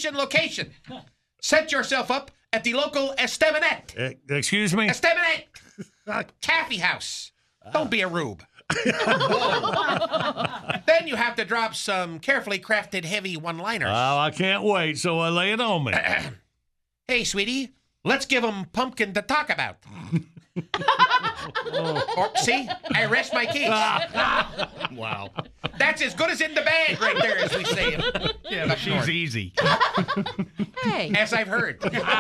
Set yourself up at the local estaminet. Excuse me? Estaminet. Taffy house. Don't be a rube. Then you have to drop some carefully crafted heavy one-liners. Oh, I can't wait, so lay it on me. Hey, sweetie, let's give them pumpkin to talk about. See, I rest my case. Wow. That's as good as in the bag right there, as we say. Yeah, but she's easy. Hey. As I've heard.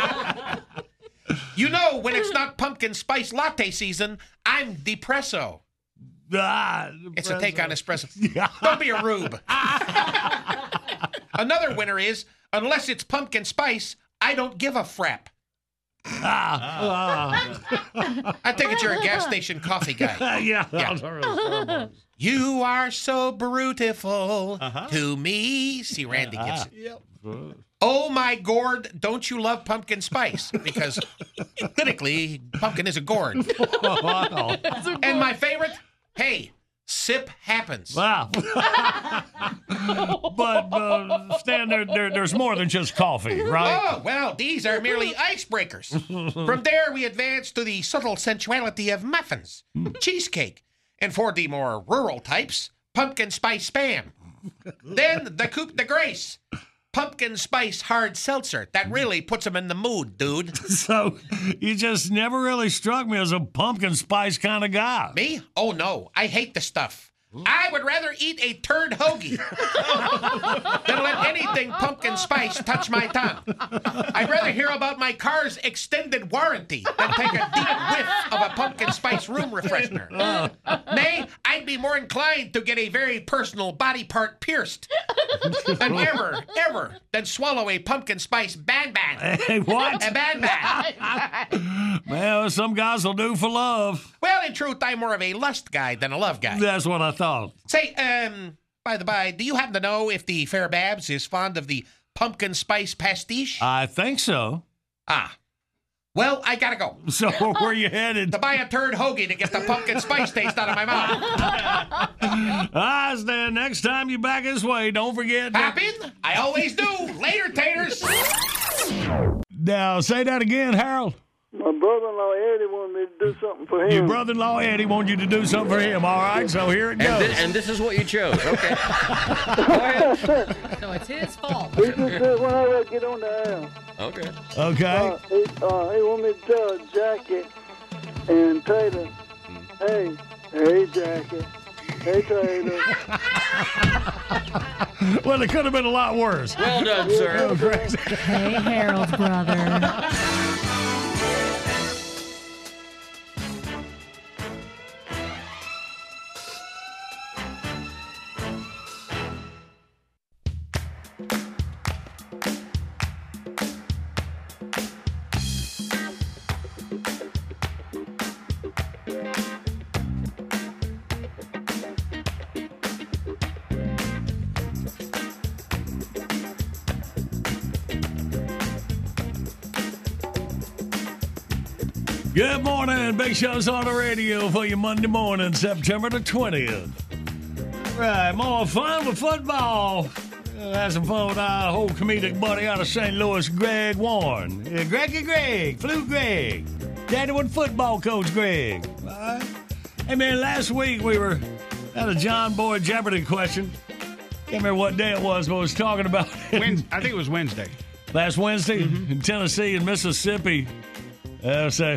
You know, when it's not pumpkin spice latte season, I'm depresso. It's a take on espresso. Don't be a rube. Another winner is, unless it's pumpkin spice, I don't give a frap. I think it's you're a gas station coffee guy. Yeah. You are so beautiful to me. See, Randy gets it. Yep. Oh, my gourd, don't you love pumpkin spice? Because clinically, pumpkin is a gourd. Wow. And my favorite, hey, sip happens. Wow. But, Stan, there's more than just coffee, right? Oh, well, these are merely icebreakers. From there, we advance to the subtle sensuality of muffins, cheesecake, and for the more rural types, pumpkin spice spam. Then the coup de grace. Pumpkin spice hard seltzer. That really puts them in the mood, dude. So, you just never really struck me as a pumpkin spice kind of guy. Me? Oh, no. I hate the stuff. I would rather eat a turd hoagie than let anything pumpkin spice touch my tongue. I'd rather hear about my car's extended warranty than take a deep whiff of a pumpkin spice room refreshener. Nay, I'd be more inclined to get a very personal body part pierced than ever than swallow a pumpkin spice ban-ban. Hey, what? A ban-ban. Well, some guys will do for love. Well, in truth, I'm more of a lust guy than a love guy. That's what I thought. Say, by the by, do you happen to know if the fair Babs is fond of the pumpkin spice pastiche? I think so. Ah. Well, I gotta go. So where you headed? To buy a turd hoagie to get the pumpkin spice taste out of my mouth. Stan, next time you back this way, don't forget. Poppin'? I always do. Later, taters. Now, say that again, Harold. My brother-in-law Eddie wanted me to do something for him. Your brother-in-law Eddie wanted you to do something for him. All right, so here it goes. And this is what you chose. Okay. So it's his fault. He just said whenever I get on the air. Okay. Okay. He wanted me to tell Jackie and Taylor, hey Jackie, hey Taylor. Well, it could have been a lot worse. Well done, sir. Hey, Harold's brother. Good morning. Big Show's on the radio for you Monday morning, September the 20th. All right, more fun with football. Have some fun with our whole comedic buddy out of St. Louis, Greg Warren. Yeah, Greg, Flu Greg. Daddywood football coach Greg. All right. Hey, man, last week we had a John Boy Jeopardy question. Can't remember what day it was, but I was talking about it. I think it was Wednesday. Last Wednesday in Tennessee and Mississippi. So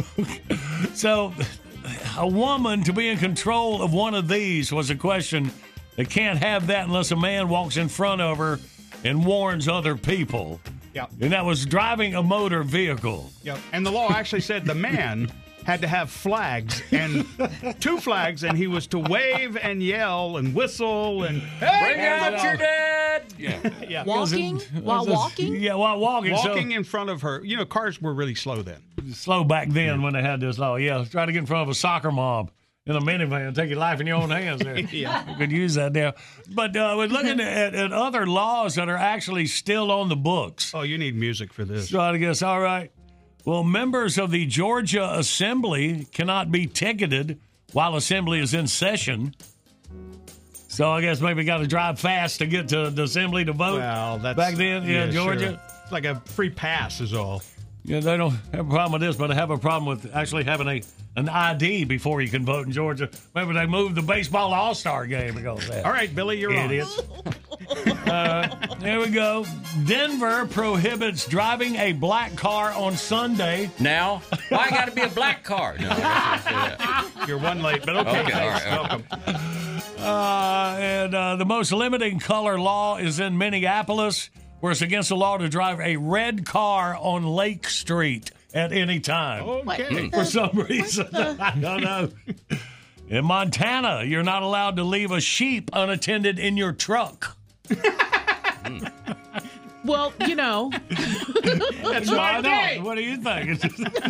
a woman to be in control of one of these was a question that can't have that unless a man walks in front of her and warns other people. Yep. And that was driving a motor vehicle. Yep. And the law actually said the man had to have flags, and 2 flags, and he was to wave and yell and whistle and bring out your dad. Yeah. Walking? While walking? Yeah, while walking. Walking in front of her. You know, cars were really slow then. Slow back then when they had this law. Yeah, try to get in front of a soccer mob in a minivan. Take your life in your own hands there. Yeah. You could use that now. But we're looking at other laws that are actually still on the books. Oh, you need music for this. So I guess, all right. Well, members of the Georgia Assembly cannot be ticketed while Assembly is in session. So I guess maybe got to drive fast to get to the Assembly to vote. Well, that's back then, Georgia. Sure. It's like a free pass is all. Yeah, they don't have a problem with this, but they have a problem with actually having an ID before you can vote in Georgia. Maybe they moved the baseball all-star game because of that. All right, Billy, you're idiots. There we go. Denver prohibits driving a black car on Sunday. Now? Why got to be a black car? No, you're one late, but okay. Okay, all right. Welcome. And the most limiting color law is in Minneapolis, where it's against the law to drive a red car on Lake Street at any time. Okay. For some reason. I don't know. In Montana, you're not allowed to leave a sheep unattended in your truck. Well, you know. That's my day. What do you think?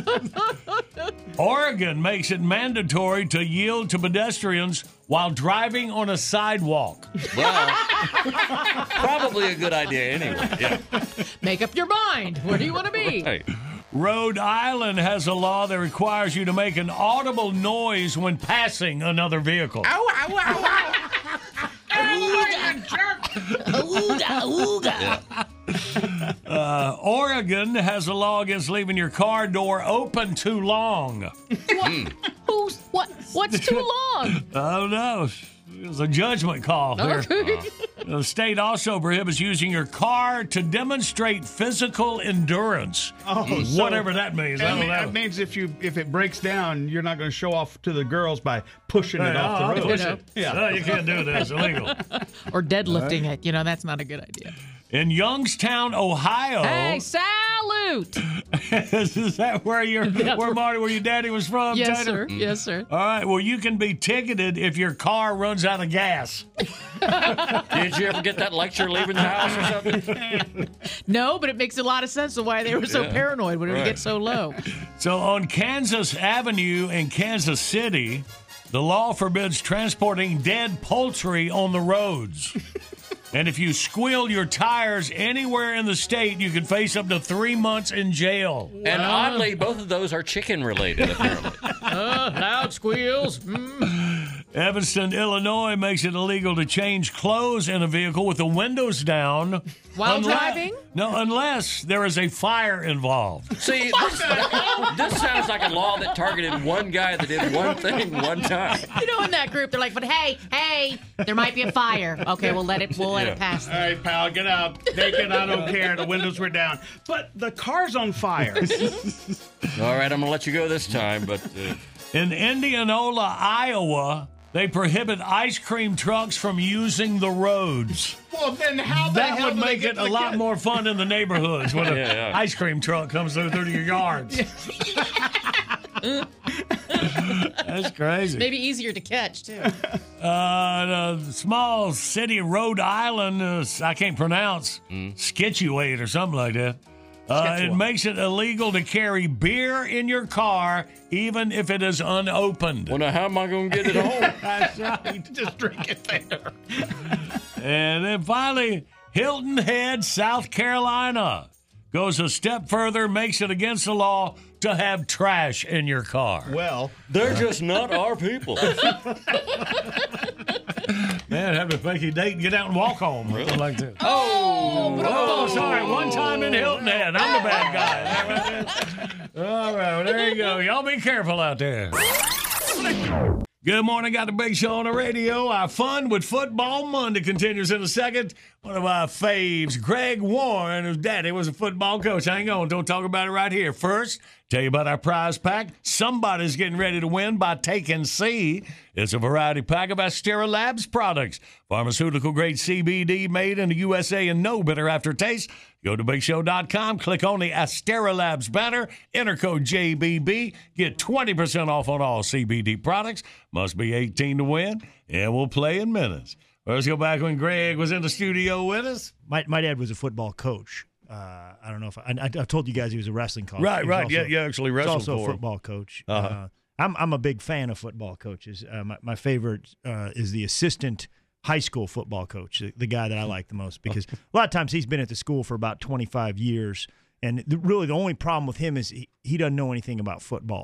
Oregon makes it mandatory to yield to pedestrians while driving on a sidewalk. Well, probably a good idea anyway. Yeah. Make up your mind. Where do you want to be? Right. Rhode Island has a law that requires you to make an audible noise when passing another vehicle. Ow, ow, ow, ow. Oregon has a law against leaving your car door open too long. What's too long? I don't know. It was a judgment call here. The state also prohibits using your car to demonstrate physical endurance. Oh, whatever that means. I don't know. That means if it breaks down, you're not going to show off to the girls by pushing it off the road. Push it. Yeah. No, you can't do that. It's illegal. Or deadlifting it. You know, that's not a good idea. In Youngstown, Ohio. Hey, salute! Is that where your daddy was from? Yes, Tater? sir. Yes, sir. All right. Well, you can be ticketed if your car runs out of gas. Did you ever get that lecture leaving the house or something? No, but it makes a lot of sense of why they were so paranoid when it would get so low. So on Kansas Avenue in Kansas City, the law forbids transporting dead poultry on the roads. And if you squeal your tires anywhere in the state, you can face up to 3 months in jail. And oddly, both of those are chicken related, apparently. Loud squeals. Evanston, Illinois makes it illegal to change clothes in a vehicle with the windows down. While driving? No, unless there is a fire involved. See, this sounds like a law that targeted one guy that did one thing one time. You know, in that group, they're like, but hey, there might be a fire. Okay, we'll let it pass. All right, pal, get out. Take it, I don't care. The windows were down. But the car's on fire. All right, I'm going to let you go this time, but... In Indianola, Iowa, they prohibit ice cream trucks from using the roads. Well, then how the That hell would do they make get it a lot more fun in the neighborhoods when an ice cream truck comes through your yards. That's crazy. Maybe easier to catch, too. The small city of Rhode Island, I can't pronounce, Scituate or something like that. It makes it illegal to carry beer in your car, even if it is unopened. Well, now, how am I going to get it home? That's right. Just drink it there. And then finally, Hilton Head, South Carolina, goes a step further, makes it against the law to have trash in your car. Well, they're just not our people. Man, have to make you date and get out and walk home. Really? Like that. Oh, sorry. One time in Hilton Head. I'm the bad guy. All right, well, there you go. Y'all be careful out there. Good morning. Got the Big Show on the radio. Our fun with Football Monday continues in a second. One of our faves, Greg Warren, whose daddy was a football coach. Hang on. Don't talk about it right here. First, tell you about our prize pack. Somebody's getting ready to win by taking C. It's a variety pack of Astera Labs products. Pharmaceutical-grade CBD made in the USA and no bitter aftertaste. Go to BigShow.com, click on the Astera Labs banner, enter code JBB, get 20% off on all CBD products. Must be 18 to win, and we'll play in minutes. Let's go back when Greg was in the studio with us. My dad was a football coach. I don't know if I told you guys he was a wrestling coach. Right. Yeah, actually wrestled also for a football coach. I'm a big fan of football coaches. My favorite is the assistant high school football coach, the guy that I like the most, because a lot of times he's been at the school for about 25 years. And really, the only problem with him is he doesn't know anything about football.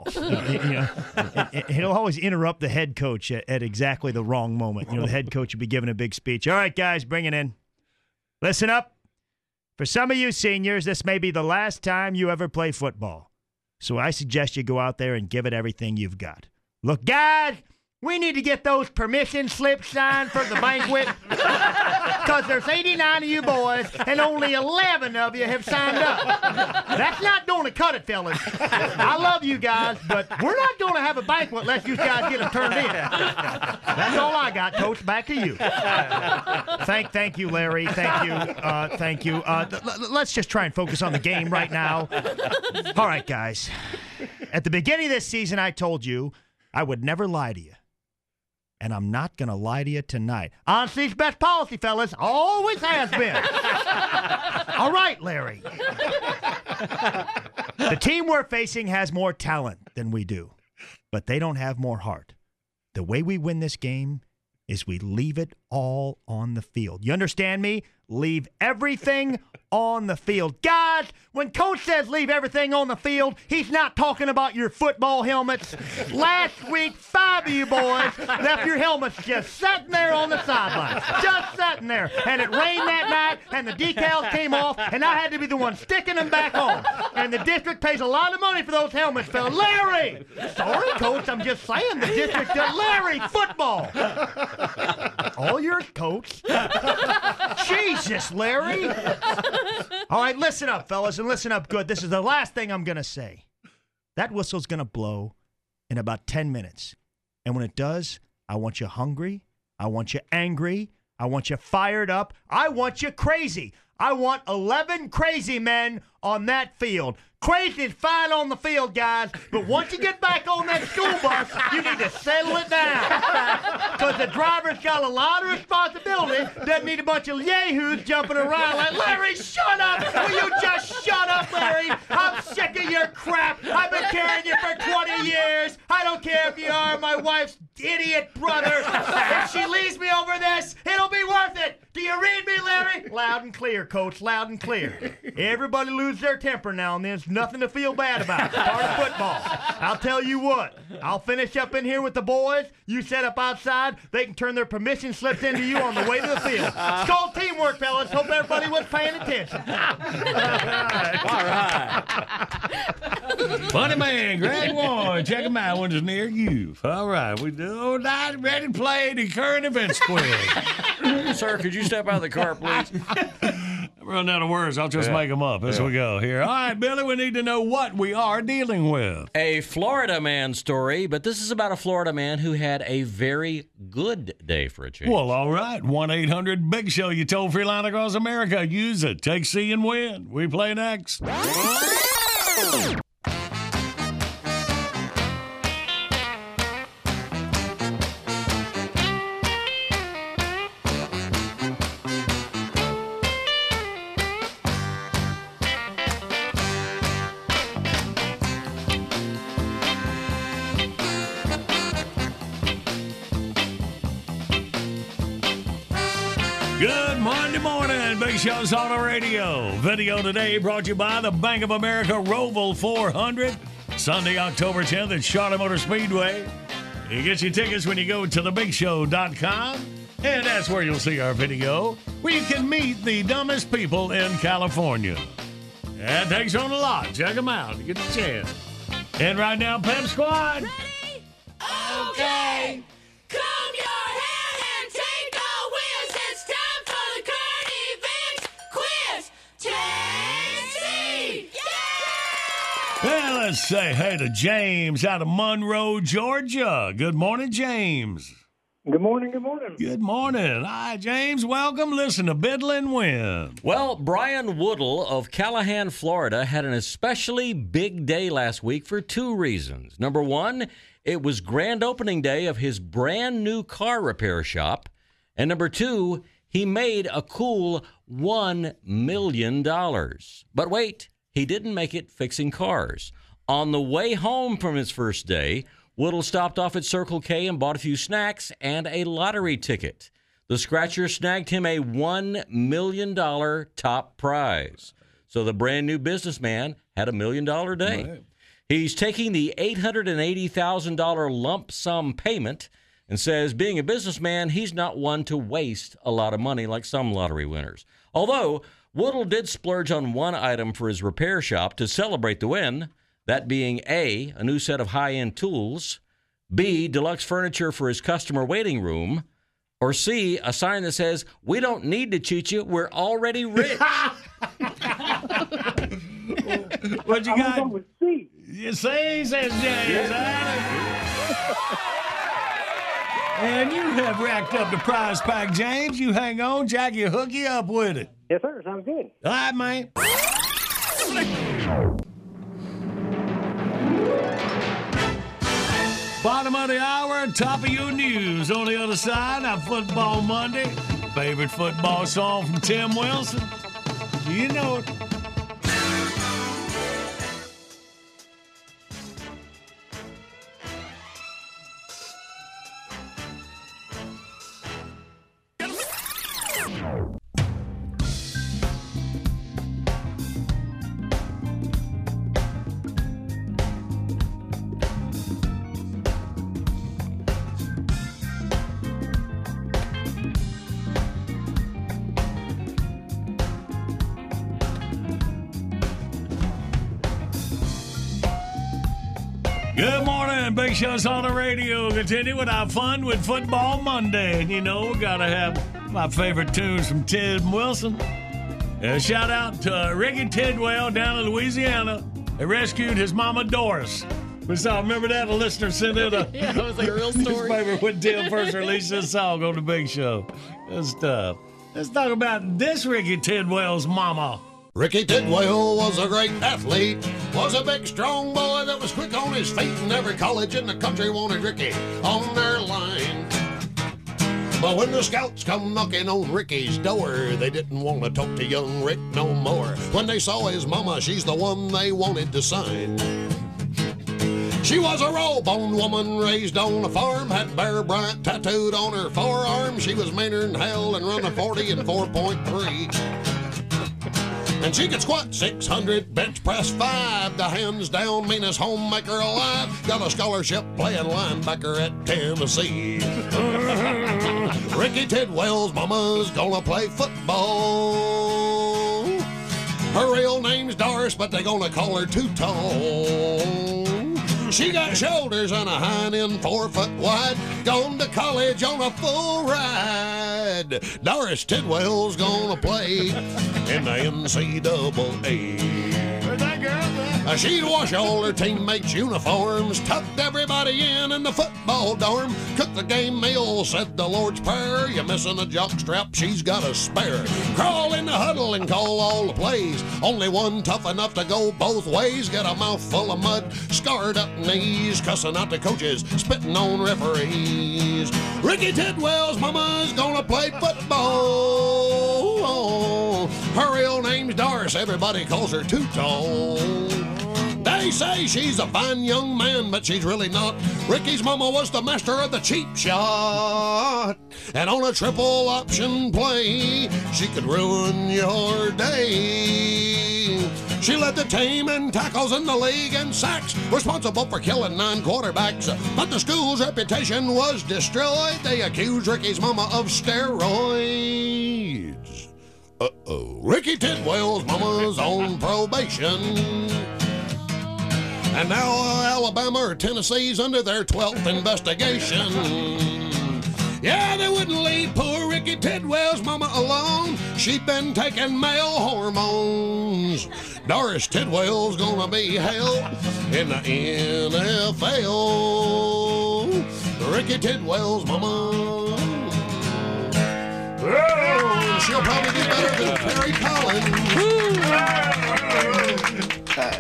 And he'll always interrupt the head coach at exactly the wrong moment. The head coach will be giving a big speech. All right, guys, bring it in. Listen up. For some of you seniors, this may be the last time you ever play football. So I suggest you go out there and give it everything you've got. Look, guys, we need to get those permission slips signed for the banquet because there's 89 of you boys and only 11 of you have signed up. That's not going to cut it, fellas. I love you guys, but we're not going to have a banquet unless you guys get them turned in. That's all I got, Coach. Back to you. Thank you, Larry. Thank you. Let's just try and focus on the game right now. All right, guys. At the beginning of this season, I told you I would never lie to you. And I'm not going to lie to you tonight. Honesty's best policy, fellas. Always has been. All right, Larry. The team we're facing has more talent than we do, but they don't have more heart. The way we win this game is we leave it all on the field. You understand me? Leave everything on the field. Guys, when Coach says leave everything on the field, he's not talking about your football helmets. Last week, 5 of you boys left your helmets just sitting there on the sideline. Just sitting there. And it rained that night, and the decals came off, and I had to be the one sticking them back on. And the district pays a lot of money for those helmets, fella. Larry! Sorry, Coach, I'm just saying the district does. Larry, football! All yours, Coach. Jesus, Larry. All right, listen up, fellas, and listen up good. This is the last thing I'm going to say. That whistle's going to blow in about 10 minutes. And when it does, I want you hungry. I want you angry. I want you fired up. I want you crazy. I want 11 crazy men on that field. Crazy is fine on the field, guys, but once you get back on that school bus, you need to settle it down. Because the driver's got a lot of responsibility, doesn't need a bunch of yahoos jumping around like, Larry, shut up! Will you just shut up, Larry? I'm sick of your crap. I've been carrying you for 20 years. I don't care if you are my wife's idiot brother. If she leaves me over this, it'll be worth it. Do you read me, Larry? Loud and clear, Coach, loud and clear. Everybody loses their temper now and then. It's nothing to feel bad about. It's part of football. I'll tell you what. I'll finish up in here with the boys. You set up outside. They can turn their permission slips into you on the way to the field. It's called teamwork, fellas. Hope everybody was paying attention. All right. Funny man, Greg Warren. Check him out when it's near you. All right. We do not ready to play the current events quiz. Sir, could you step out of the car, please? Run out of words. I'll just make them up as we go here. All right, Billy, we need to know what we are dealing with. A Florida man story, but this is about a Florida man who had a very good day for a change. Well, all right. 1-800-BIG-SHOW. You toll-free line across America. Use it. Take C and win. We play next. Good Monday morning. Big Show's on the radio. Video today brought to you by the Bank of America Roval 400. Sunday, October 10th at Charlotte Motor Speedway. You get your tickets when you go to thebigshow.com. And that's where you'll see our video, where you can meet the dumbest people in California. That takes on a lot. Check them out. Get the chance. And right now, Pep Squad. Ready? Okay. Comb your hair and take a whiz. It's time for the current events quiz. Tasty! Well, let's say hey to James out of Monroe, Georgia. Good morning, James. Good morning, good morning. Good morning. Hi, James. Welcome. Listen to Biddle and Win. Well, Brian Woodle of Callahan, Florida, had an especially big day last week for two reasons. Number one, it was grand opening day of his brand new car repair shop. And number two, he made a cool $1 million. But wait, he didn't make it fixing cars. On the way home from his first day, Woodle stopped off at Circle K and bought a few snacks and a lottery ticket. The scratcher snagged him a $1 million top prize. So the brand new businessman had $1 million day. Right. He's taking the $880,000 lump sum payment and says being a businessman, he's not one to waste a lot of money like some lottery winners. Although Woodle did splurge on one item for his repair shop to celebrate the win, that being A, a new set of high-end tools, B, deluxe furniture for his customer waiting room, or C, a sign that says, "We don't need to cheat you, we're already rich." What you got? I'm with C. You say, says James. And you have racked up the prize pack, James. You hang on, Jackie will hook you up with it. Yes, sir. Sounds good. All right, man. Bottom of the hour, top of your news. On the other side, our Football Monday. Favorite football song from Tim Wilson. You know it. Good morning, Big Show's on the radio. Continue with our fun with Football Monday. And you know, we got to have my favorite tunes from Tim Wilson. Shout out to Ricky Tidwell down in Louisiana. They rescued his mama Doris. We saw, remember that? A listener sent in a Yeah, it was like a real story. newspaper when Tim first released this song on the Big Show. Good stuff. Let's talk about this Ricky Tidwell's mama. Ricky Tidwell was a great athlete, was a big, strong boy that was quick on his feet, and every college in the country wanted Ricky on their line. But when the scouts come knocking on Ricky's door, they didn't want to talk to young Rick no more. When they saw his mama, she's the one they wanted to sign. She was a raw-boned woman raised on a farm, had Bear Bryant tattooed on her forearm. She was meaner than hell and run a 40 and 4.3. And she could squat 600, bench press 5, the hands down meanest homemaker alive. Got a scholarship playing linebacker at Tennessee. Ricky Tidwell's mama's gonna play football. Her real name's Doris, but they gonna call her Too Tall. She got shoulders and a hind end 4 foot wide. Gone to college on a full ride. Doris Tidwell's gonna play in the NCAA. Where's that girl? She'd wash all her teammates' uniforms, tucked everybody in the football dorm, cooked the game meal, said the Lord's Prayer. You're missing a jockstrap, she's got a spare. Crawl in the huddle and call all the plays. Only one tough enough to go both ways. Get a mouthful of mud, scarred up knees, cussing out the coaches, spitting on referees. Ricky Tidwell's mama's gonna play football. Her real name's Doris, everybody calls her Too Tall. They say she's a fine young man, but she's really not. Ricky's mama was the master of the cheap shot. And on a triple option play, she could ruin your day. She led the team in tackles in the league and sacks, responsible for killing 9 quarterbacks. But the school's reputation was destroyed. They accused Ricky's mama of steroids. Uh-oh. Ricky Tidwell's mama's on probation. And now Alabama or Tennessee's under their 12th investigation. Yeah, they wouldn't leave poor Ricky Tidwell's mama alone. She'd been taking male hormones. Doris Tidwell's gonna be held in the NFL. Ricky Tidwell's mama. Oh, she'll probably be better than Terry Collins.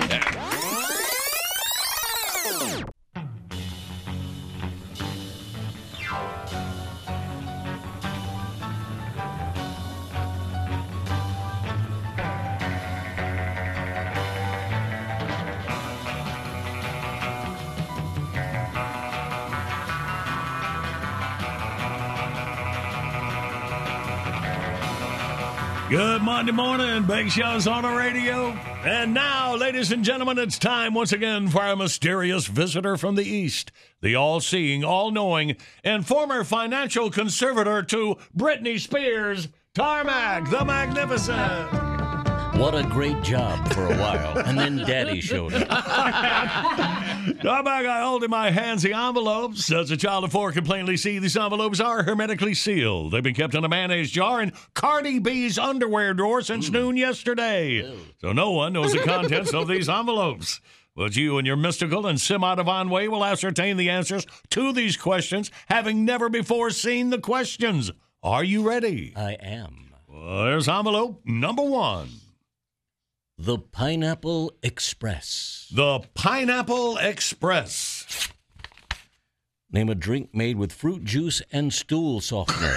Good Monday morning, Big Show's on the radio. And now, ladies and gentlemen, it's time once again for our mysterious visitor from the East, the all-seeing, all-knowing, and former financial conservator to Britney Spears, Tarmac the Magnificent. What a great job for a while. And then Daddy showed up. Tarmac, I hold in my hands the envelopes. As a child of 4 can plainly see, these envelopes are hermetically sealed. They've been kept in a mayonnaise jar in Cardi B's underwear drawer since noon yesterday. So no one knows the contents of these envelopes. But you, in your mystical and semi-divine way, will ascertain the answers to these questions, having never before seen the questions. Are you ready? I am. Well, there's envelope number 1. The Pineapple Express. The Pineapple Express. Name a drink made with fruit juice and stool softener.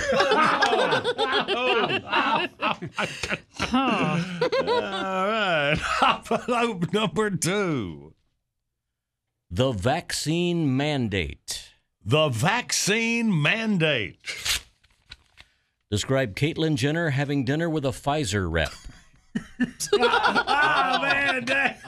All right. Envelope number 2. The Vaccine Mandate. The Vaccine Mandate. Describe Caitlyn Jenner having dinner with a Pfizer rep. Oh, man.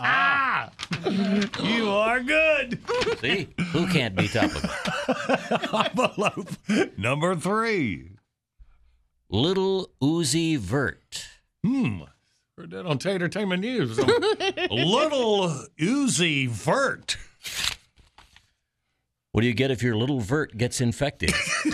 You are good. See? Who can't be topical? Envelope number 3. Little Uzi Vert. Heard that on Tatertainment News. Little Uzi Vert. What do you get if your little Vert gets infected?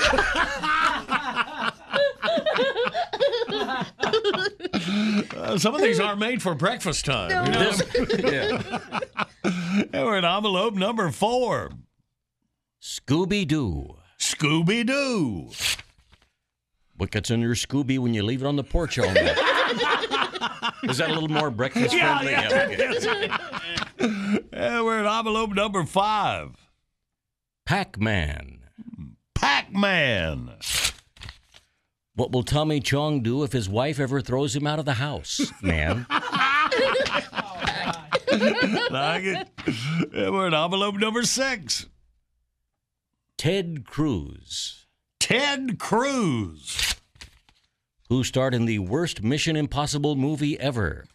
Some of these aren't made for breakfast time. No. You know? Yeah. And we're in envelope number 4. Scooby-Doo. Scooby-Doo. What gets in your Scooby when you leave it on the porch all night? Is that a little more breakfast friendly? Yeah. And we're in envelope number 5. Pac-Man. Pac-Man. What will Tommy Chong do if his wife ever throws him out of the house, man? Like it. Yeah, we're at envelope number 6. Ted Cruz. Ted Cruz. Who starred in the worst Mission Impossible movie ever.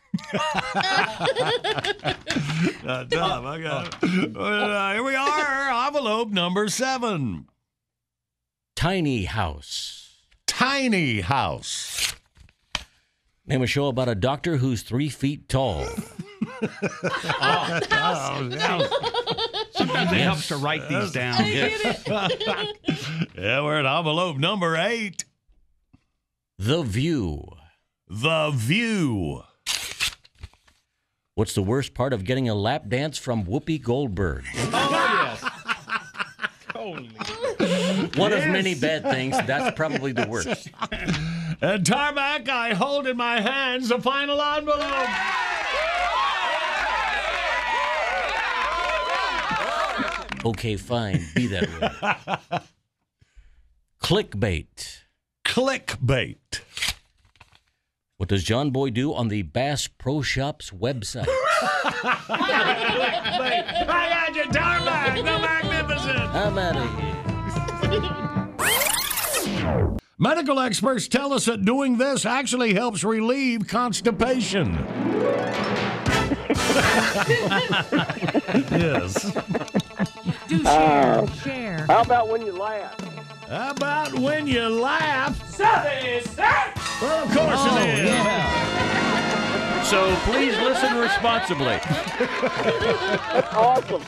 Tom, I got it. Here we are, envelope number 7. Tiny House. Tiny House. Name a show about a doctor who's 3 feet tall. Sometimes it helps to write these down. Yeah, we're at envelope number 8. The View. The View. What's the worst part of getting a lap dance from Whoopi Goldberg? Oh, yes. Holy. One of many bad things. That's probably the worst. And Tarmac, I hold in my hands the final envelope. Okay, fine. Be that way. Clickbait. Clickbait. What does John Boy do on the Bass Pro Shops website? I got you, Tarmac, the magnificent. I'm out of here. Medical experts tell us that doing this actually helps relieve constipation. Yes. Do share. How about when you laugh? How about when you laugh? Well, of course it is. Yeah. So please listen responsibly. That's awesome.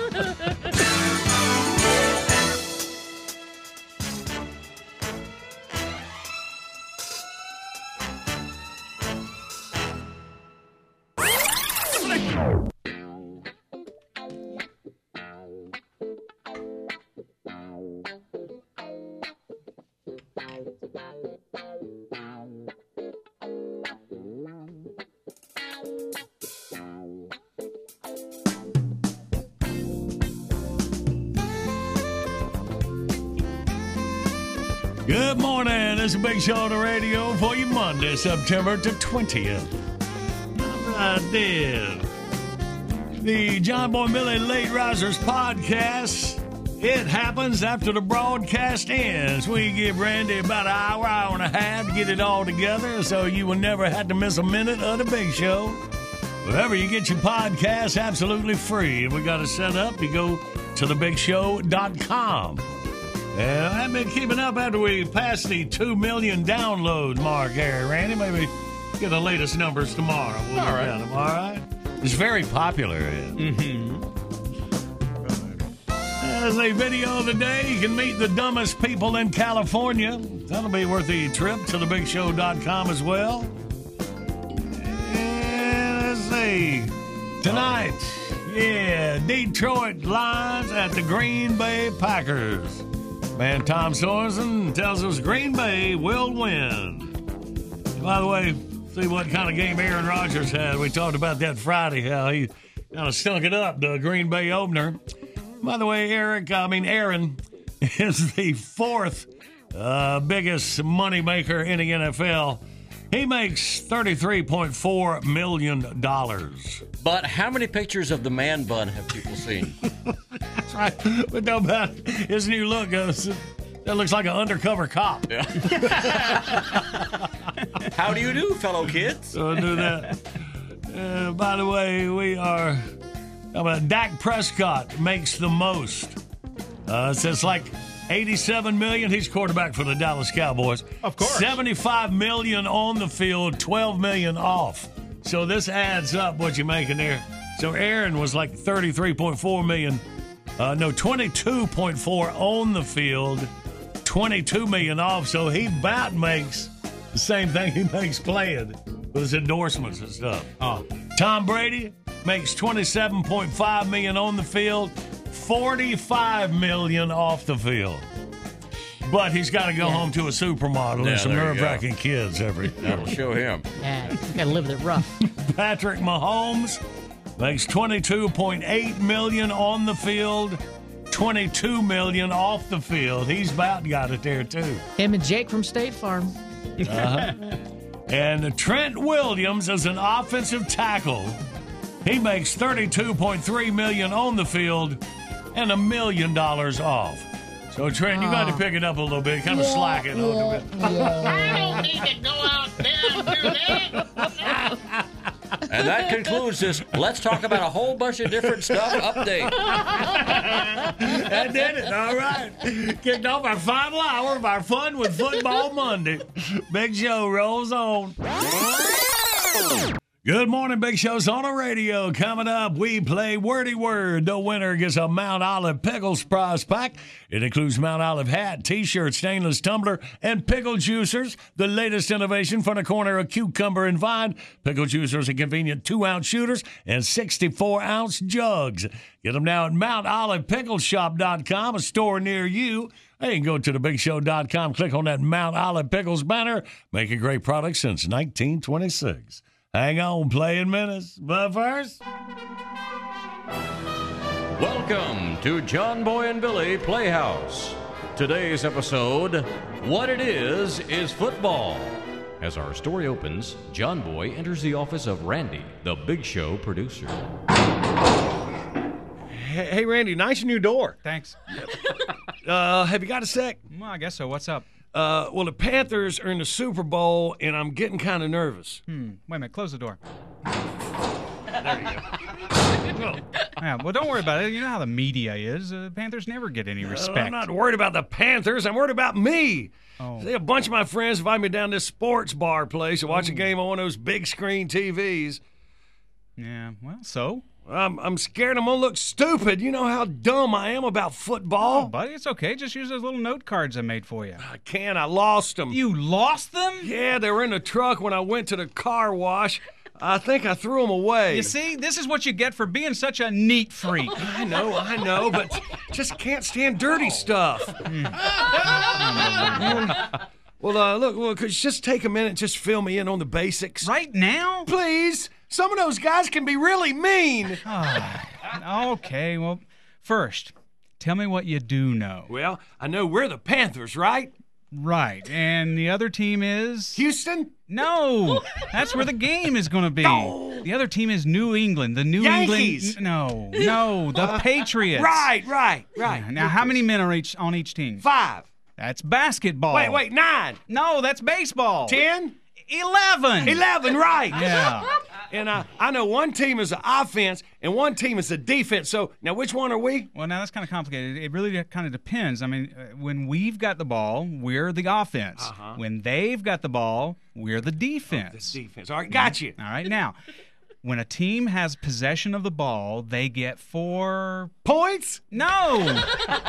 Good morning. This is Big Show on the radio for you Monday, September the 20th. I did. The John Boy and Billy Late Risers podcast. It happens after the broadcast ends. We give Randy about an hour and a half to get it all together so you will never have to miss a minute of the Big Show. Wherever you get your podcasts, absolutely free. And we got it set up. You go to thebigshow.com. And I've been keeping up after we passed the 2 million download mark there, Randy. Maybe get the latest numbers tomorrow. We'll look at them, all right? It's very popular. Mm-hmm. As a video of the day, you can meet the dumbest people in California. That'll be worth the trip to thebigshow.com as well. And let's see. Tonight, Detroit Lions at the Green Bay Packers. Man, Tom Sorensen tells us Green Bay will win. By the way, see what kind of game Aaron Rodgers had. We talked about that Friday, how he kind of stunk it up, the Green Bay opener. By the way, Aaron is the 4th biggest moneymaker in the NFL. He makes $33.4 million. But how many pictures of the man bun have people seen? That's right. But no about his new look. That looks like an undercover cop. Yeah. How do you do, fellow kids? So I'll do that. By the way, we are... Dak Prescott makes the most. It's like $87 million. He's quarterback for the Dallas Cowboys. Of course. $75 million on the field, $12 million off. So this adds up what you're making there. So Aaron was like $33.4 million. 22.4 on the field, $22 million off. So he about makes the same thing he makes playing with his endorsements and stuff. Tom Brady makes $27.5 million on the field, $45 million off the field. But he's got to go home to a supermodel and some nerve-wracking kids every day. That'll show him. Yeah, he's got to live with it rough. Patrick Mahomes makes $22.8 million on the field, $22 million off the field. He's about got it there, too. Him and Jake from State Farm. And Trent Williams is an offensive tackle. He makes $32.3 million on the field and $1 million off. So, Trent, you got to pick it up a little bit, kind of slack it a little bit. I don't need to go out there and do that. And that concludes this Let's Talk About a Whole Bunch of Different Stuff update. That did it. All right. Kicked off our final hour of our Fun with Football Monday. Big Show rolls on. Good morning, Big Show's on the radio. Coming up, we play Wordy Word. The winner gets a Mount Olive Pickles prize pack. It includes Mount Olive hat, T-shirt, stainless tumbler, and pickle juicers. The latest innovation from the corner of Cucumber and Vine. Pickle juicers are convenient 2-ounce shooters and 64-ounce jugs. Get them now at MountOlivePickleshop.com, a store near you. Hey, you can go to thebigshow.com, click on that Mount Olive Pickles banner. Make a great product since 1926. Hang on, playing minutes. But first, welcome to John Boy and Billy Playhouse. Today's episode, What It Is Football. As our story opens, John Boy enters the office of Randy, the Big Show producer. Hey, Randy, nice new door. Thanks. Have you got a sec? Well, I guess so. What's up? Well, the Panthers are in the Super Bowl, and I'm getting kind of nervous. Wait a minute. Close the door. There you go. Yeah, well, don't worry about it. You know how the media is. Panthers never get any respect. I'm not worried about the Panthers. I'm worried about me. Oh. See, a bunch of my friends invite me down to this sports bar place to watch a game on one of those big screen TVs. Yeah, well, so? I'm scared I'm going to look stupid. You know how dumb I am about football. Oh, buddy, it's okay. Just use those little note cards I made for you. I can't. I lost them. You lost them? Yeah, they were in the truck when I went to the car wash. I think I threw them away. You see, this is what you get for being such a neat freak. I know, but just can't stand dirty stuff. Well, look, could you just take a minute and just fill me in on the basics? Right now? Please. Some of those guys can be really mean. Okay, well, first, tell me what you do know. Well, I know we're the Panthers, right? Right, and the other team is? Houston? No, that's where the game is going to be. Oh. The other team is New England. The New Yankees. England. No, the Patriots. Right. Now, how many men are on each team? 5. That's basketball. Wait, 9. No, that's baseball. 10? 11. 11, right. Yeah. And I know one team is the offense and one team is the defense. So now which one are we? Well, now that's kind of complicated. It really kind of depends. I mean, when we've got the ball, we're the offense. Uh-huh. When they've got the ball, we're the defense. The defense. All right, got you. All right, now, when a team has possession of the ball, they get 4 points? No.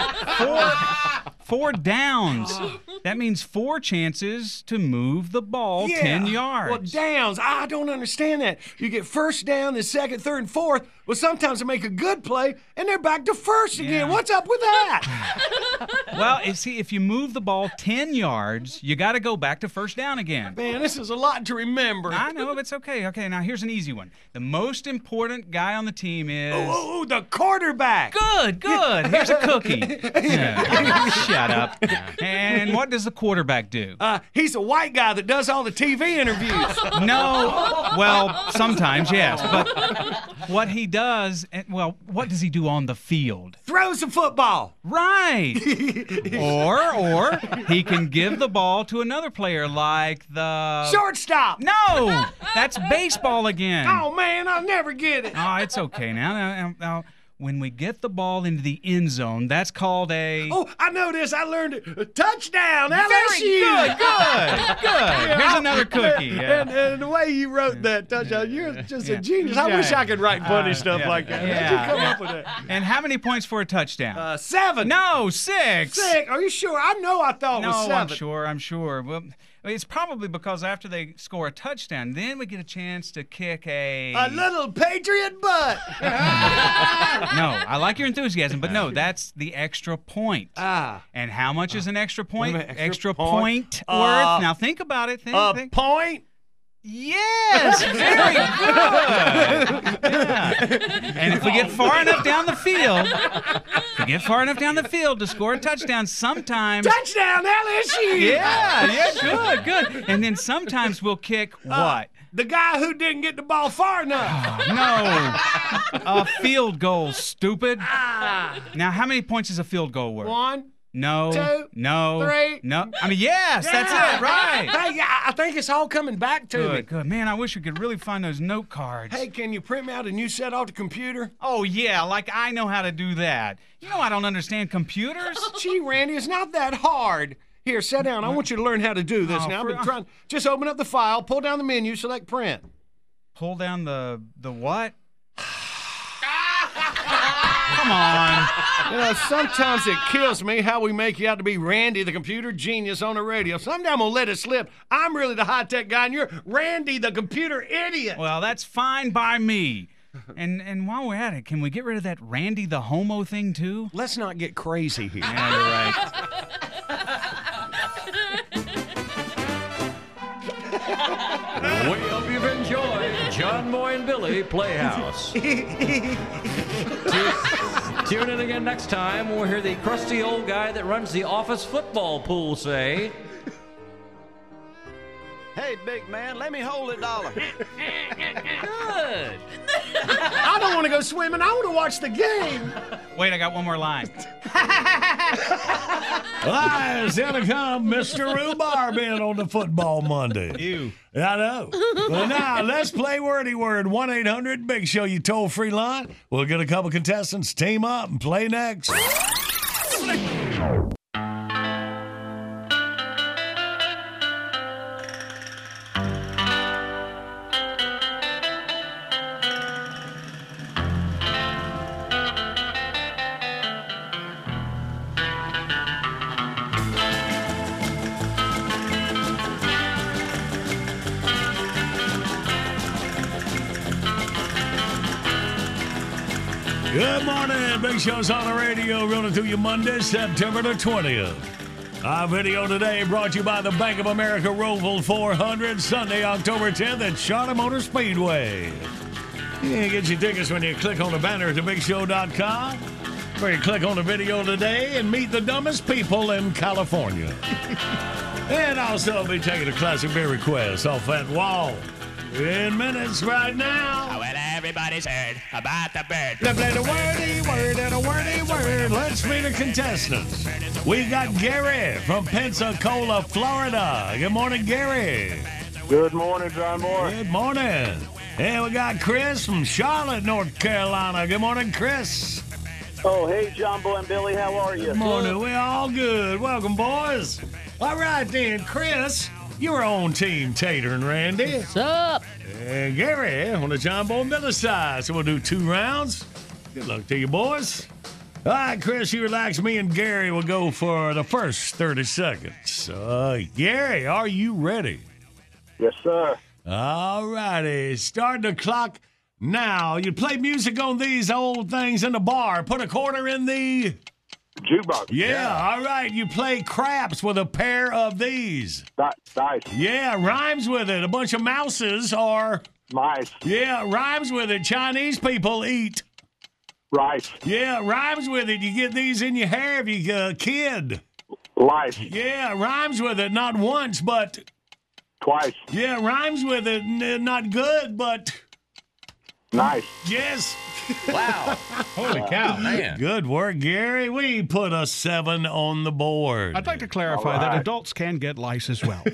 4 downs. That means 4 chances to move the ball 10 yards. Well, downs. I don't understand that. You get first down, then second, third, and fourth. Well, sometimes they make a good play, and they're back to first again. What's up with that? Well, see, if you move the ball 10 yards, you got to go back to first down again. Man, this is a lot to remember. I know, but it's okay. Okay, now here's an easy one. The most important guy on the team is... Oh, the quarterback. Good. Here's a cookie. Shut up. And what does the quarterback do? He's a white guy that does all the TV interviews. No. Well, sometimes, yes. But what he does, what does he do on the field? Throws the football. Right. or he can give the ball to another player like the... Shortstop. No. That's baseball again. Oh, man, I'll never get it. Oh, it's okay. Now, when we get the ball into the end zone, that's called a... Oh, I know this. I learned it. A touchdown, LSU. Very good. Here's another cookie. Yeah. And the way you wrote that touchdown, you're just a genius. I wish I could write funny stuff like that. How'd you come up with that? And how many points for a touchdown? 7. No, 6. 6. Are you sure? I know I thought it was 7. No, I'm sure. Well, it's probably because after they score a touchdown, then we get a chance to kick a little Patriot butt. No, I like your enthusiasm, but no, that's the extra point. And how much is an extra point? Extra point worth. Now think about it. Think. Point? Yes, very good. Yeah. And if we get far enough down the field, to score a touchdown, sometimes touchdown LSU. Yeah, good. And then sometimes we'll kick what? The guy who didn't get the ball far enough. No. A field goal, stupid. Now, how many points is a field goal worth? 1, No. 2, No. 3. No. I mean, yes, that's it, right. Hey, yeah, I think it's all coming back to me. Good. Man, I wish we could really find those note cards. Hey, can you print me out a new set off the computer? Oh, yeah, like I know how to do that. You know I don't understand computers. Gee, Randy, it's not that hard. Here, sit down. I want you to learn how to do this now. I've been trying. Just open up the file, pull down the menu, select print. Pull down the what? Come on. You know, sometimes it kills me how we make you out to be Randy, the computer genius on the radio. Sometimes I'm going to let it slip. I'm really the high-tech guy, and you're Randy, the computer idiot. Well, that's fine by me. And while we're at it, can we get rid of that Randy the homo thing, too? Let's not get crazy here. Yeah, you're right. We hope you've enjoyed John Boy and Billy Playhouse. Tune in again next time. We'll hear the crusty old guy that runs the office football pool say, Hey, big man, let me hold $1. Good. I don't want to go swimming. I want to watch the game. Wait, I got one more line. Lies gonna come, Mr. Rhubarb in on the Football Monday. Ew. I know. Well, now, let's play Wordy Word. 1-800-BIG SHOW, you toll-free line. We'll get a couple contestants, team up, and play next. Good morning. Big Show's on the radio, running through you Monday, September the 20th. Our video today brought to you by the Bank of America Roval 400, Sunday, October 10th at Charlotte Motor Speedway. You can get your tickets when you click on the banner at thebigshow.com, where you click on the video today and meet the dumbest people in California. And also be taking a classic beer request off that wall in minutes right now. Well, everybody's heard about the bird. Let's play the wordy word and a wordy word. Let's meet the contestants. We got Gary from Pensacola, Florida. Good morning, Gary. Good morning, John Boy. Good morning. And we got Chris from Charlotte, North Carolina. Good morning, Chris. Oh, hey, John Boy and Billy. How are you? Good morning. We're all good. Welcome, boys. All right, then, Chris. You're on Team Tater and Randy. What's up? And Gary on the John Boy and Billy side. So we'll do 2 rounds. Good luck to you, boys. All right, Chris, you relax. Me and Gary will go for the first 30 seconds. Gary, are you ready? Yes, sir. All righty. Start the clock now. You play music on these old things in the bar. Put a quarter in the... jukebox. Yeah, all right. You play craps with a pair of these. Dice. Yeah, rhymes with it. A bunch of mouses are... mice. Yeah, rhymes with it. Chinese people eat... rice. Yeah, rhymes with it. You get these in your hair if you're a kid. Life. Yeah, rhymes with it. Not once, but... twice. Yeah, rhymes with it. Not good, but... nice. Yes. Wow. Holy cow. Man. Good work, Gary. We put a 7 on the board. I'd like to clarify that adults can get lice as well.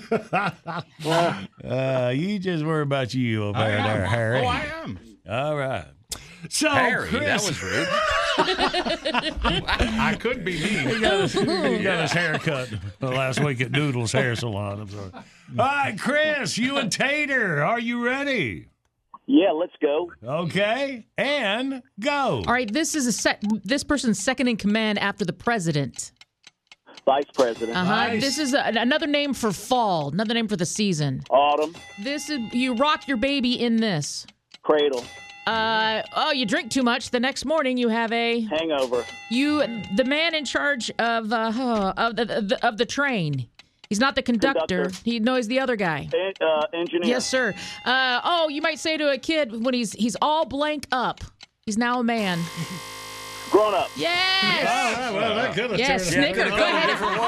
You just worry about you over there, Harry. Oh, I am. All right. So, Harry, Chris, that was rude. I could be me. He got his hair cut last week at Doodle's Hair Salon. I'm sorry. All right, Chris, you and Tater, are you ready? Yeah, let's go. Okay, and go. All right, this is this person's second in command after the president. Vice President. Nice. This is another name for fall, another name for the season. Autumn. This is you rock your baby in this. Cradle. You drink too much. The next morning you have a hangover. The man in charge of the train. He's not the conductor. He knows the other guy. Engineer. Yes, sir. You might say to a kid when he's all blank up. He's now a man. Grown up. Yes. Oh, well, that could have yes, turned Snicker. Go ahead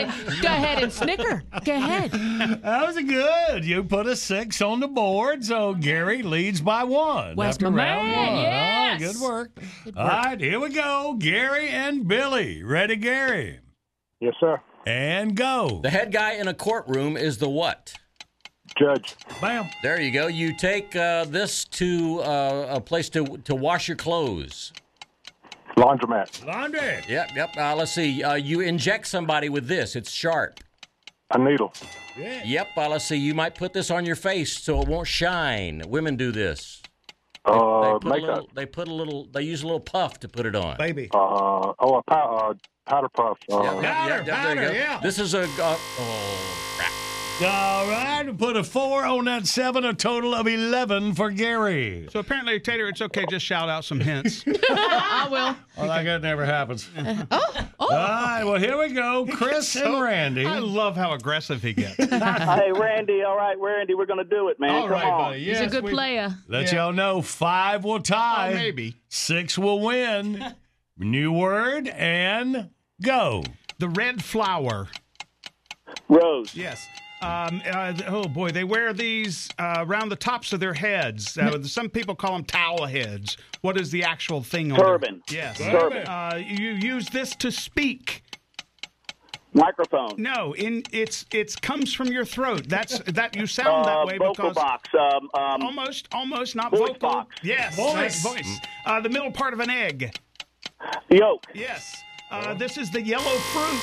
Go ahead and snicker. Go ahead. That was good. You put a 6 on the board, so Gary leads by 1. West after my round man, 1. yes. Oh, good work. All right, here we go. Gary and Billy. Ready, Gary? Yes, sir. And go. The head guy in a courtroom is the what? Judge. Bam. There you go. You take this to a place to wash your clothes. Laundromat. Laundry. Yep. Let's see. You inject somebody with this. It's sharp. A needle. Yeah. Yep. Let's see. You might put this on your face so it won't shine. Women do this. Makeup. They use a little puff to put it on. Baby. A powder puff. There you go. Yeah. This is a. Crap. All right, put a 4 on that 7, a total of 11 for Gary. So apparently, Tater, it's okay. Just shout out some hints. I will. Well, that never happens. Oh. All right, well, here we go. Chris and Randy. I love how aggressive he gets. Hey, Randy. All right, Randy, we're going to do it, man. All right, Come on. buddy. He's a good player. Let y'all know 5 will tie. Maybe. 6 will win. New word and go. The red flower. Rose. Yes. Oh, boy. They wear these around the tops of their heads. Some people call them towel heads. What is the actual thing on Turban. Yes. Turban. You use this to speak. Microphone. No, it comes from your throat. That you sound that way vocal because box. almost not voice vocal. box. Yes, Voice. voice. The middle part of an egg. Yolk. Yes. This is the yellow fruit.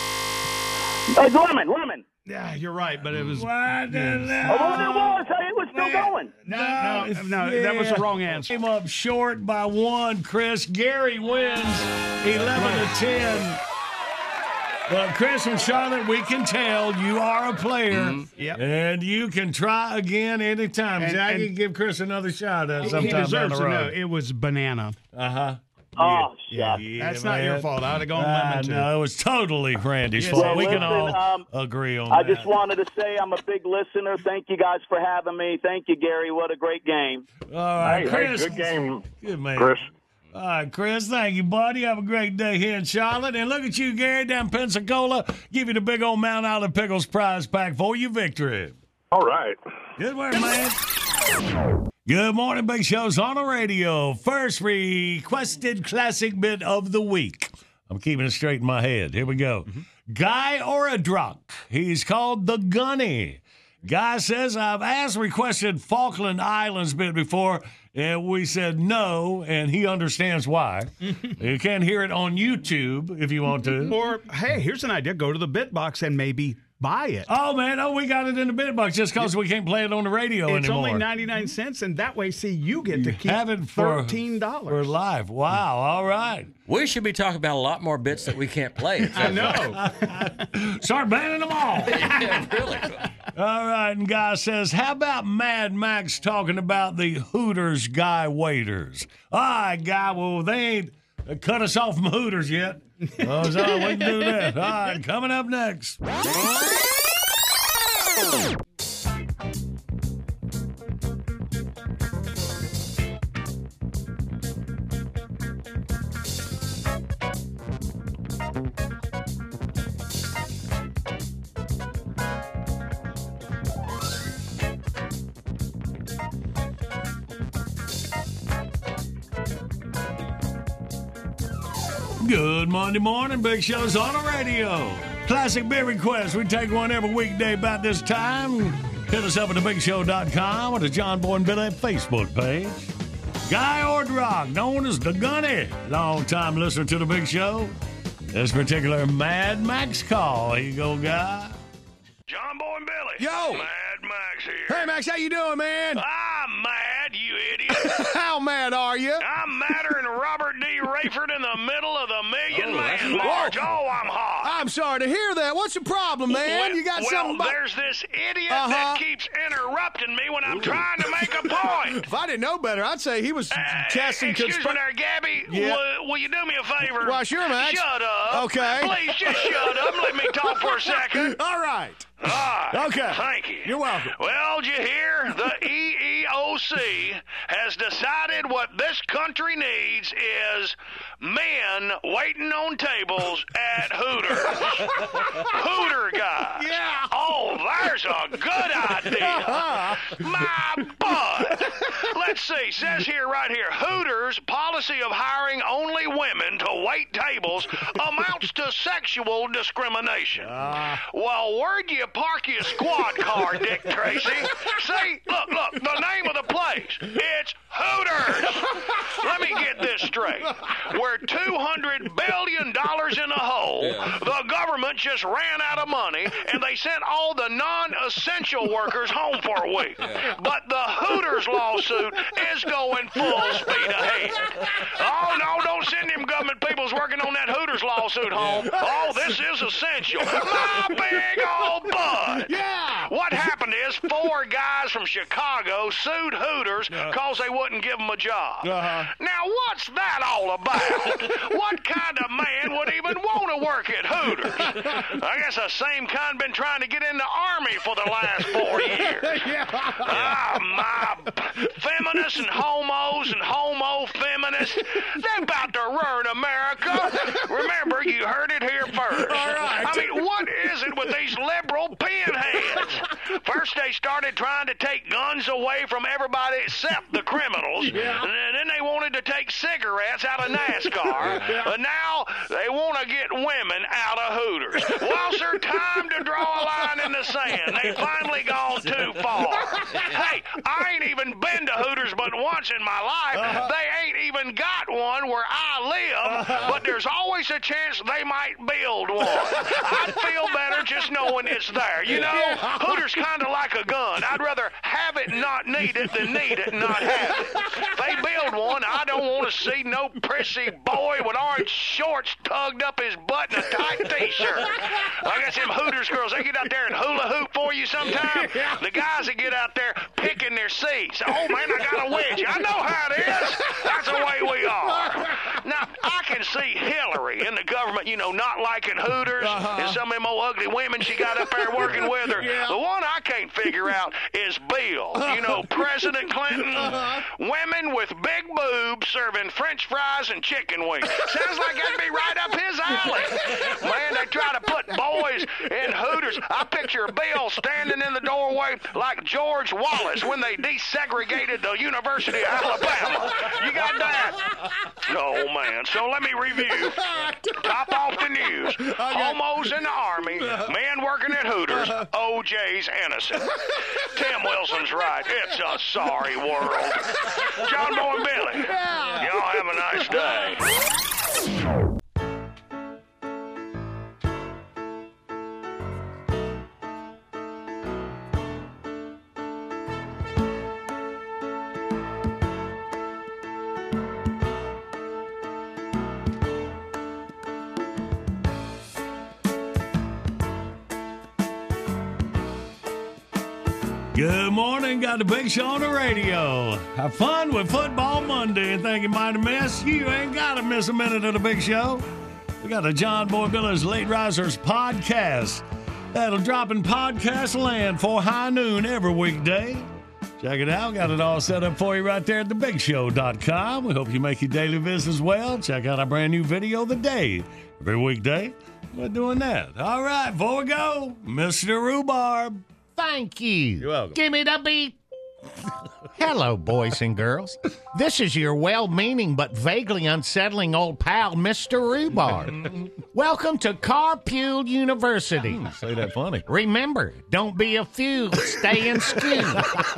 Lemon. Yeah, you're right, but it was. What the It was still going. No, that was the wrong answer. Came up short by 1, Chris. Gary wins 11 to 10. Well, Chris and Charlotte, we can tell you are a player, Yep. and you can try again anytime. I can give Chris another shot at He sometime down deserves the to know. road. It was banana. Uh-huh. Oh, Yeah, That's not your fault. I'd have gone lemon, too. No, it was totally Randy's Yes. fault. Well, We can listen, all agree on I that. just wanted to say I'm a big listener. Thank you guys for having me. Thank you, Gary. What a great game. All right, Hey, Chris. good game, Good man. Chris. All right, Chris, thank you, buddy. Have a great day here in Charlotte. And look at you, Gary, down in Pensacola. Give you the big old Mount Island Pickles prize pack for your victory. All right. Good work, man. Good morning, Big Show's on the radio. First requested classic bit of the week. I'm keeping it straight in my head. Here we go. Guy or a drunk? He's called the Gunny. Guy says, I've asked requested Falkland Islands bit before, and we said no, and he understands why. You can hear it on YouTube if you want to. Or, hey, here's an idea. Go to the BitBox and maybe buy it. Oh, man. Oh, we got it in the bit box just because we can't play it on the radio It's anymore. only 99 cents, and that way, see, you get to keep Have it for $13. For life. Wow. All right. We should be talking about a lot more bits that we can't play. I know. Start banning them all. Yeah, really. All right. And Guy says, how about Mad Max talking about the Hooters guy waiters? All right, Guy. Well, they ain't cut us off from Hooters yet. Oh, so we can do that. All right. Coming up next. Good Monday morning, Big Show's on the radio. Classic beer request. We take one every weekday about this time. Hit us up at thebigshow.com or the John Boy and Billy Facebook page. Guy or drunk, known as the Gunny. Long-time listener to the Big Show. This particular Mad Max call. Here you go, Guy. John Boy and Billy. Yo. Mad Max here. Hey, Max, how you doing, man? I'm mad, you idiot. How mad are you? I'm madder than Robert D. Rayford in the middle of the Million Man Whoa. March. Oh, I'm hot. I'm sorry to hear that. What's the problem, man? You got something about... there's this idiot that keeps interrupting me when I'm trying to make a point. If I didn't know better, I'd say he was casting Excuse me there, Gabby. Yeah. Will you do me a favor? Why, sure, Max. Shut up. Okay. Please, just shut up and let me talk for a second. All right. All right. Okay. Thank you. You're welcome. Well, did you hear? The EEOC has decided decided what this country needs is men waiting on tables at Hooters. Hooter guy. Yeah. Oh, there's a good idea. My butt. Let's see. Says here, right here, Hooters' policy of hiring only women to wait tables amounts to sexual discrimination. Well, where'd you park your squad car, Dick Tracy? See, look, the name of the place. It's Hooters. Let me get this straight. We're $200 billion in a hole. The government just ran out of money, and they sent all the non-essential workers home for a week. But the Hooters lawsuit is going full speed ahead. Oh, no, don't send them government peoples working on that Hooters lawsuit home. Oh, this is essential. My big old butt. Yeah. What happened is 4 guys from Chicago sued Hooters because they wouldn't give them a job. Now, what's that all about? What kind of man would even want to work at Hooters? I guess the same kind been trying to get in the Army for the last 4 years. My feminists and homos and homo-feminists, they're about to ruin America. Remember, you heard it here first. I mean, what is it with these liberal pinheads? First, they started trying to take guns away from everybody except the criminals. And then they wanted to take cigarettes out of NASCAR. And now they want to get women out of Hooters. Well, sir, time to draw a line in the sand. They've finally gone too far. Hey, I ain't even been to Hooters but once in my life. They ain't even got one where I live, but there's always a chance they might build one. I'd feel better just knowing it's there. You know, Hooters kind of like a gun. I'd rather have it and not need it than need it and not have it. If they build one, I don't want to see no prissy boy with orange shorts tugged up his butt in a tight T-shirt. I guess them Hooters girls, they get out there and hula hoop for you sometime. The guys that get out there picking their seats. Oh, man, I got a wedgie. I know how it is. That's the way we are. Now, I can see Hillary in the government, you know, not liking Hooters and some of them old ugly women she got up there working with her. The one I can't figure out is Bill. You know, President Clinton. Women with big boobs serving French fries and chicken wings. Sounds like that'd be right up his alley. Man, they try to put boys in Hooters. I picture Bill standing in the doorway like George Wallace when they desegregated the University of Alabama. You got that? Oh, man. So let me review. Top off the news. Homos in the Army. Men working at Hooters. OJ's innocent. Tim Wilson's right. It's a sorry world. John Boy and Billy. Y'all have a nice day. Good morning. Got the Big Show on the radio. Have fun with Football Monday and think you might have missed. You ain't got to miss a minute of the Big Show. We got the John Boy Billy's Late Risers podcast. That'll drop in podcast land for high noon every weekday. Check it out. Got it all set up for you right there at thebigshow.com. We hope you make your daily visits well. Check out our brand new video of the day every weekday. We're doing that. All right, before we go, Mr. Rhubarb. Thank you. You're welcome. Give me the beat. Hello, boys and girls. This is your well-meaning but vaguely unsettling old pal, Mr. Rhubarb. Welcome to Carpool University. Say that funny. Remember, don't be a fool. Stay in school.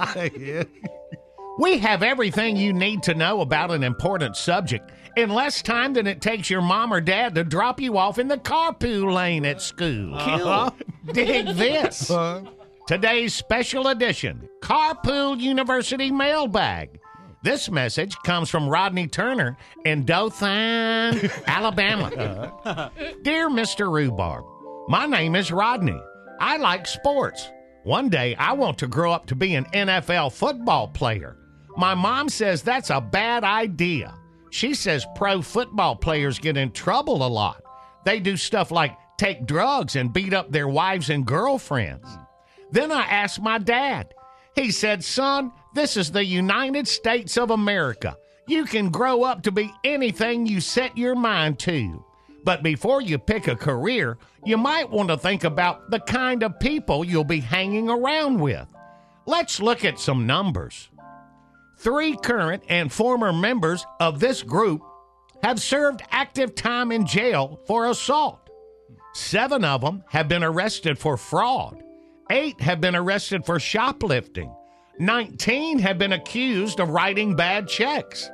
We have everything you need to know about an important subject in less time than it takes your mom or dad to drop you off in the carpool lane at school. Dig this. Today's special edition, Carpool University Mailbag. This message comes from Rodney Turner in Dothan, Alabama. Dear Mr. Rhubarb, my name is Rodney. I like sports. One day, I want to grow up to be an NFL football player. My mom says that's a bad idea. She says pro football players get in trouble a lot. They do stuff like take drugs and beat up their wives and girlfriends. Then I asked my dad. He said, son, this is the United States of America. You can grow up to be anything you set your mind to. But before you pick a career, you might want to think about the kind of people you'll be hanging around with. Let's look at some numbers. 3 current and former members of this group have served active time in jail for assault. 7 of them have been arrested for fraud. 8 have been arrested for shoplifting. 19 have been accused of writing bad checks.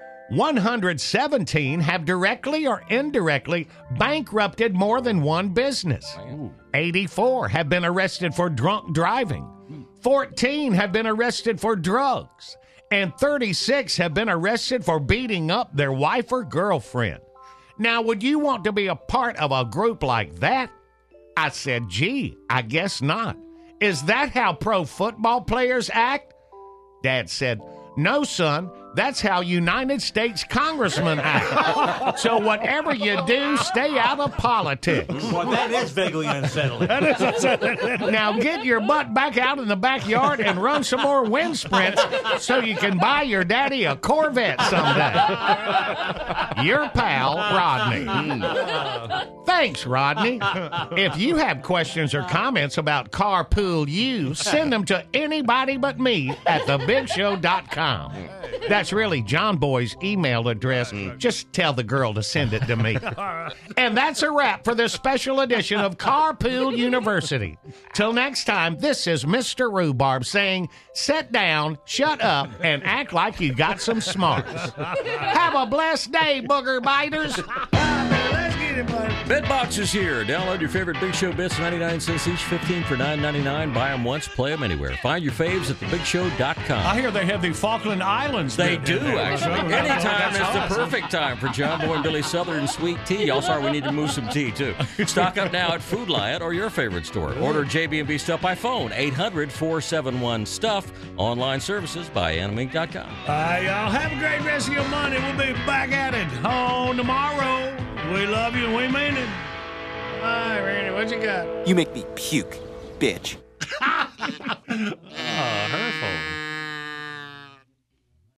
117 have directly or indirectly bankrupted more than one business. 84 have been arrested for drunk driving. 14 have been arrested for drugs. And 36 have been arrested for beating up their wife or girlfriend. Now, would you want to be a part of a group like that? I said, gee, I guess not. Is that how pro football players act? Dad said, no, son. That's how United States congressmen act. So whatever you do, stay out of politics. Well, that is vaguely unsettling. Now get your butt back out in the backyard and run some more wind sprints so you can buy your daddy a Corvette someday. Your pal, Rodney. Thanks, Rodney. If you have questions or comments about Carpool U, send them to anybody but me at thebigshow.com. That's really John Boy's email address. Just tell the girl to send it to me. And that's a wrap for this special edition of Carpool University. Till next time, this is Mr. Rhubarb saying, sit down, shut up, and act like you got some smarts. Have a blessed day, booger biters. BitBox is here. Download your favorite Big Show bits, 99 cents each, 15 for $9.99. Buy them once, play them anywhere. Find your faves at thebigshow.com. I hear they have the Falkland Islands. They do, actually. Anytime is the perfect time for John Boy and Billy Southern Sweet Tea. Y'all, sorry, we need to move some tea, too. Stock up now at Food Lion or your favorite store. Order JB&B Stuff by phone, 800-471-STUFF. Online services by animink.com. Y'all have a great rest of your Monday. We'll be back at it on tomorrow. We love you and we mean it. All right, Randy, what you got? You make me puke, bitch. Hurtful.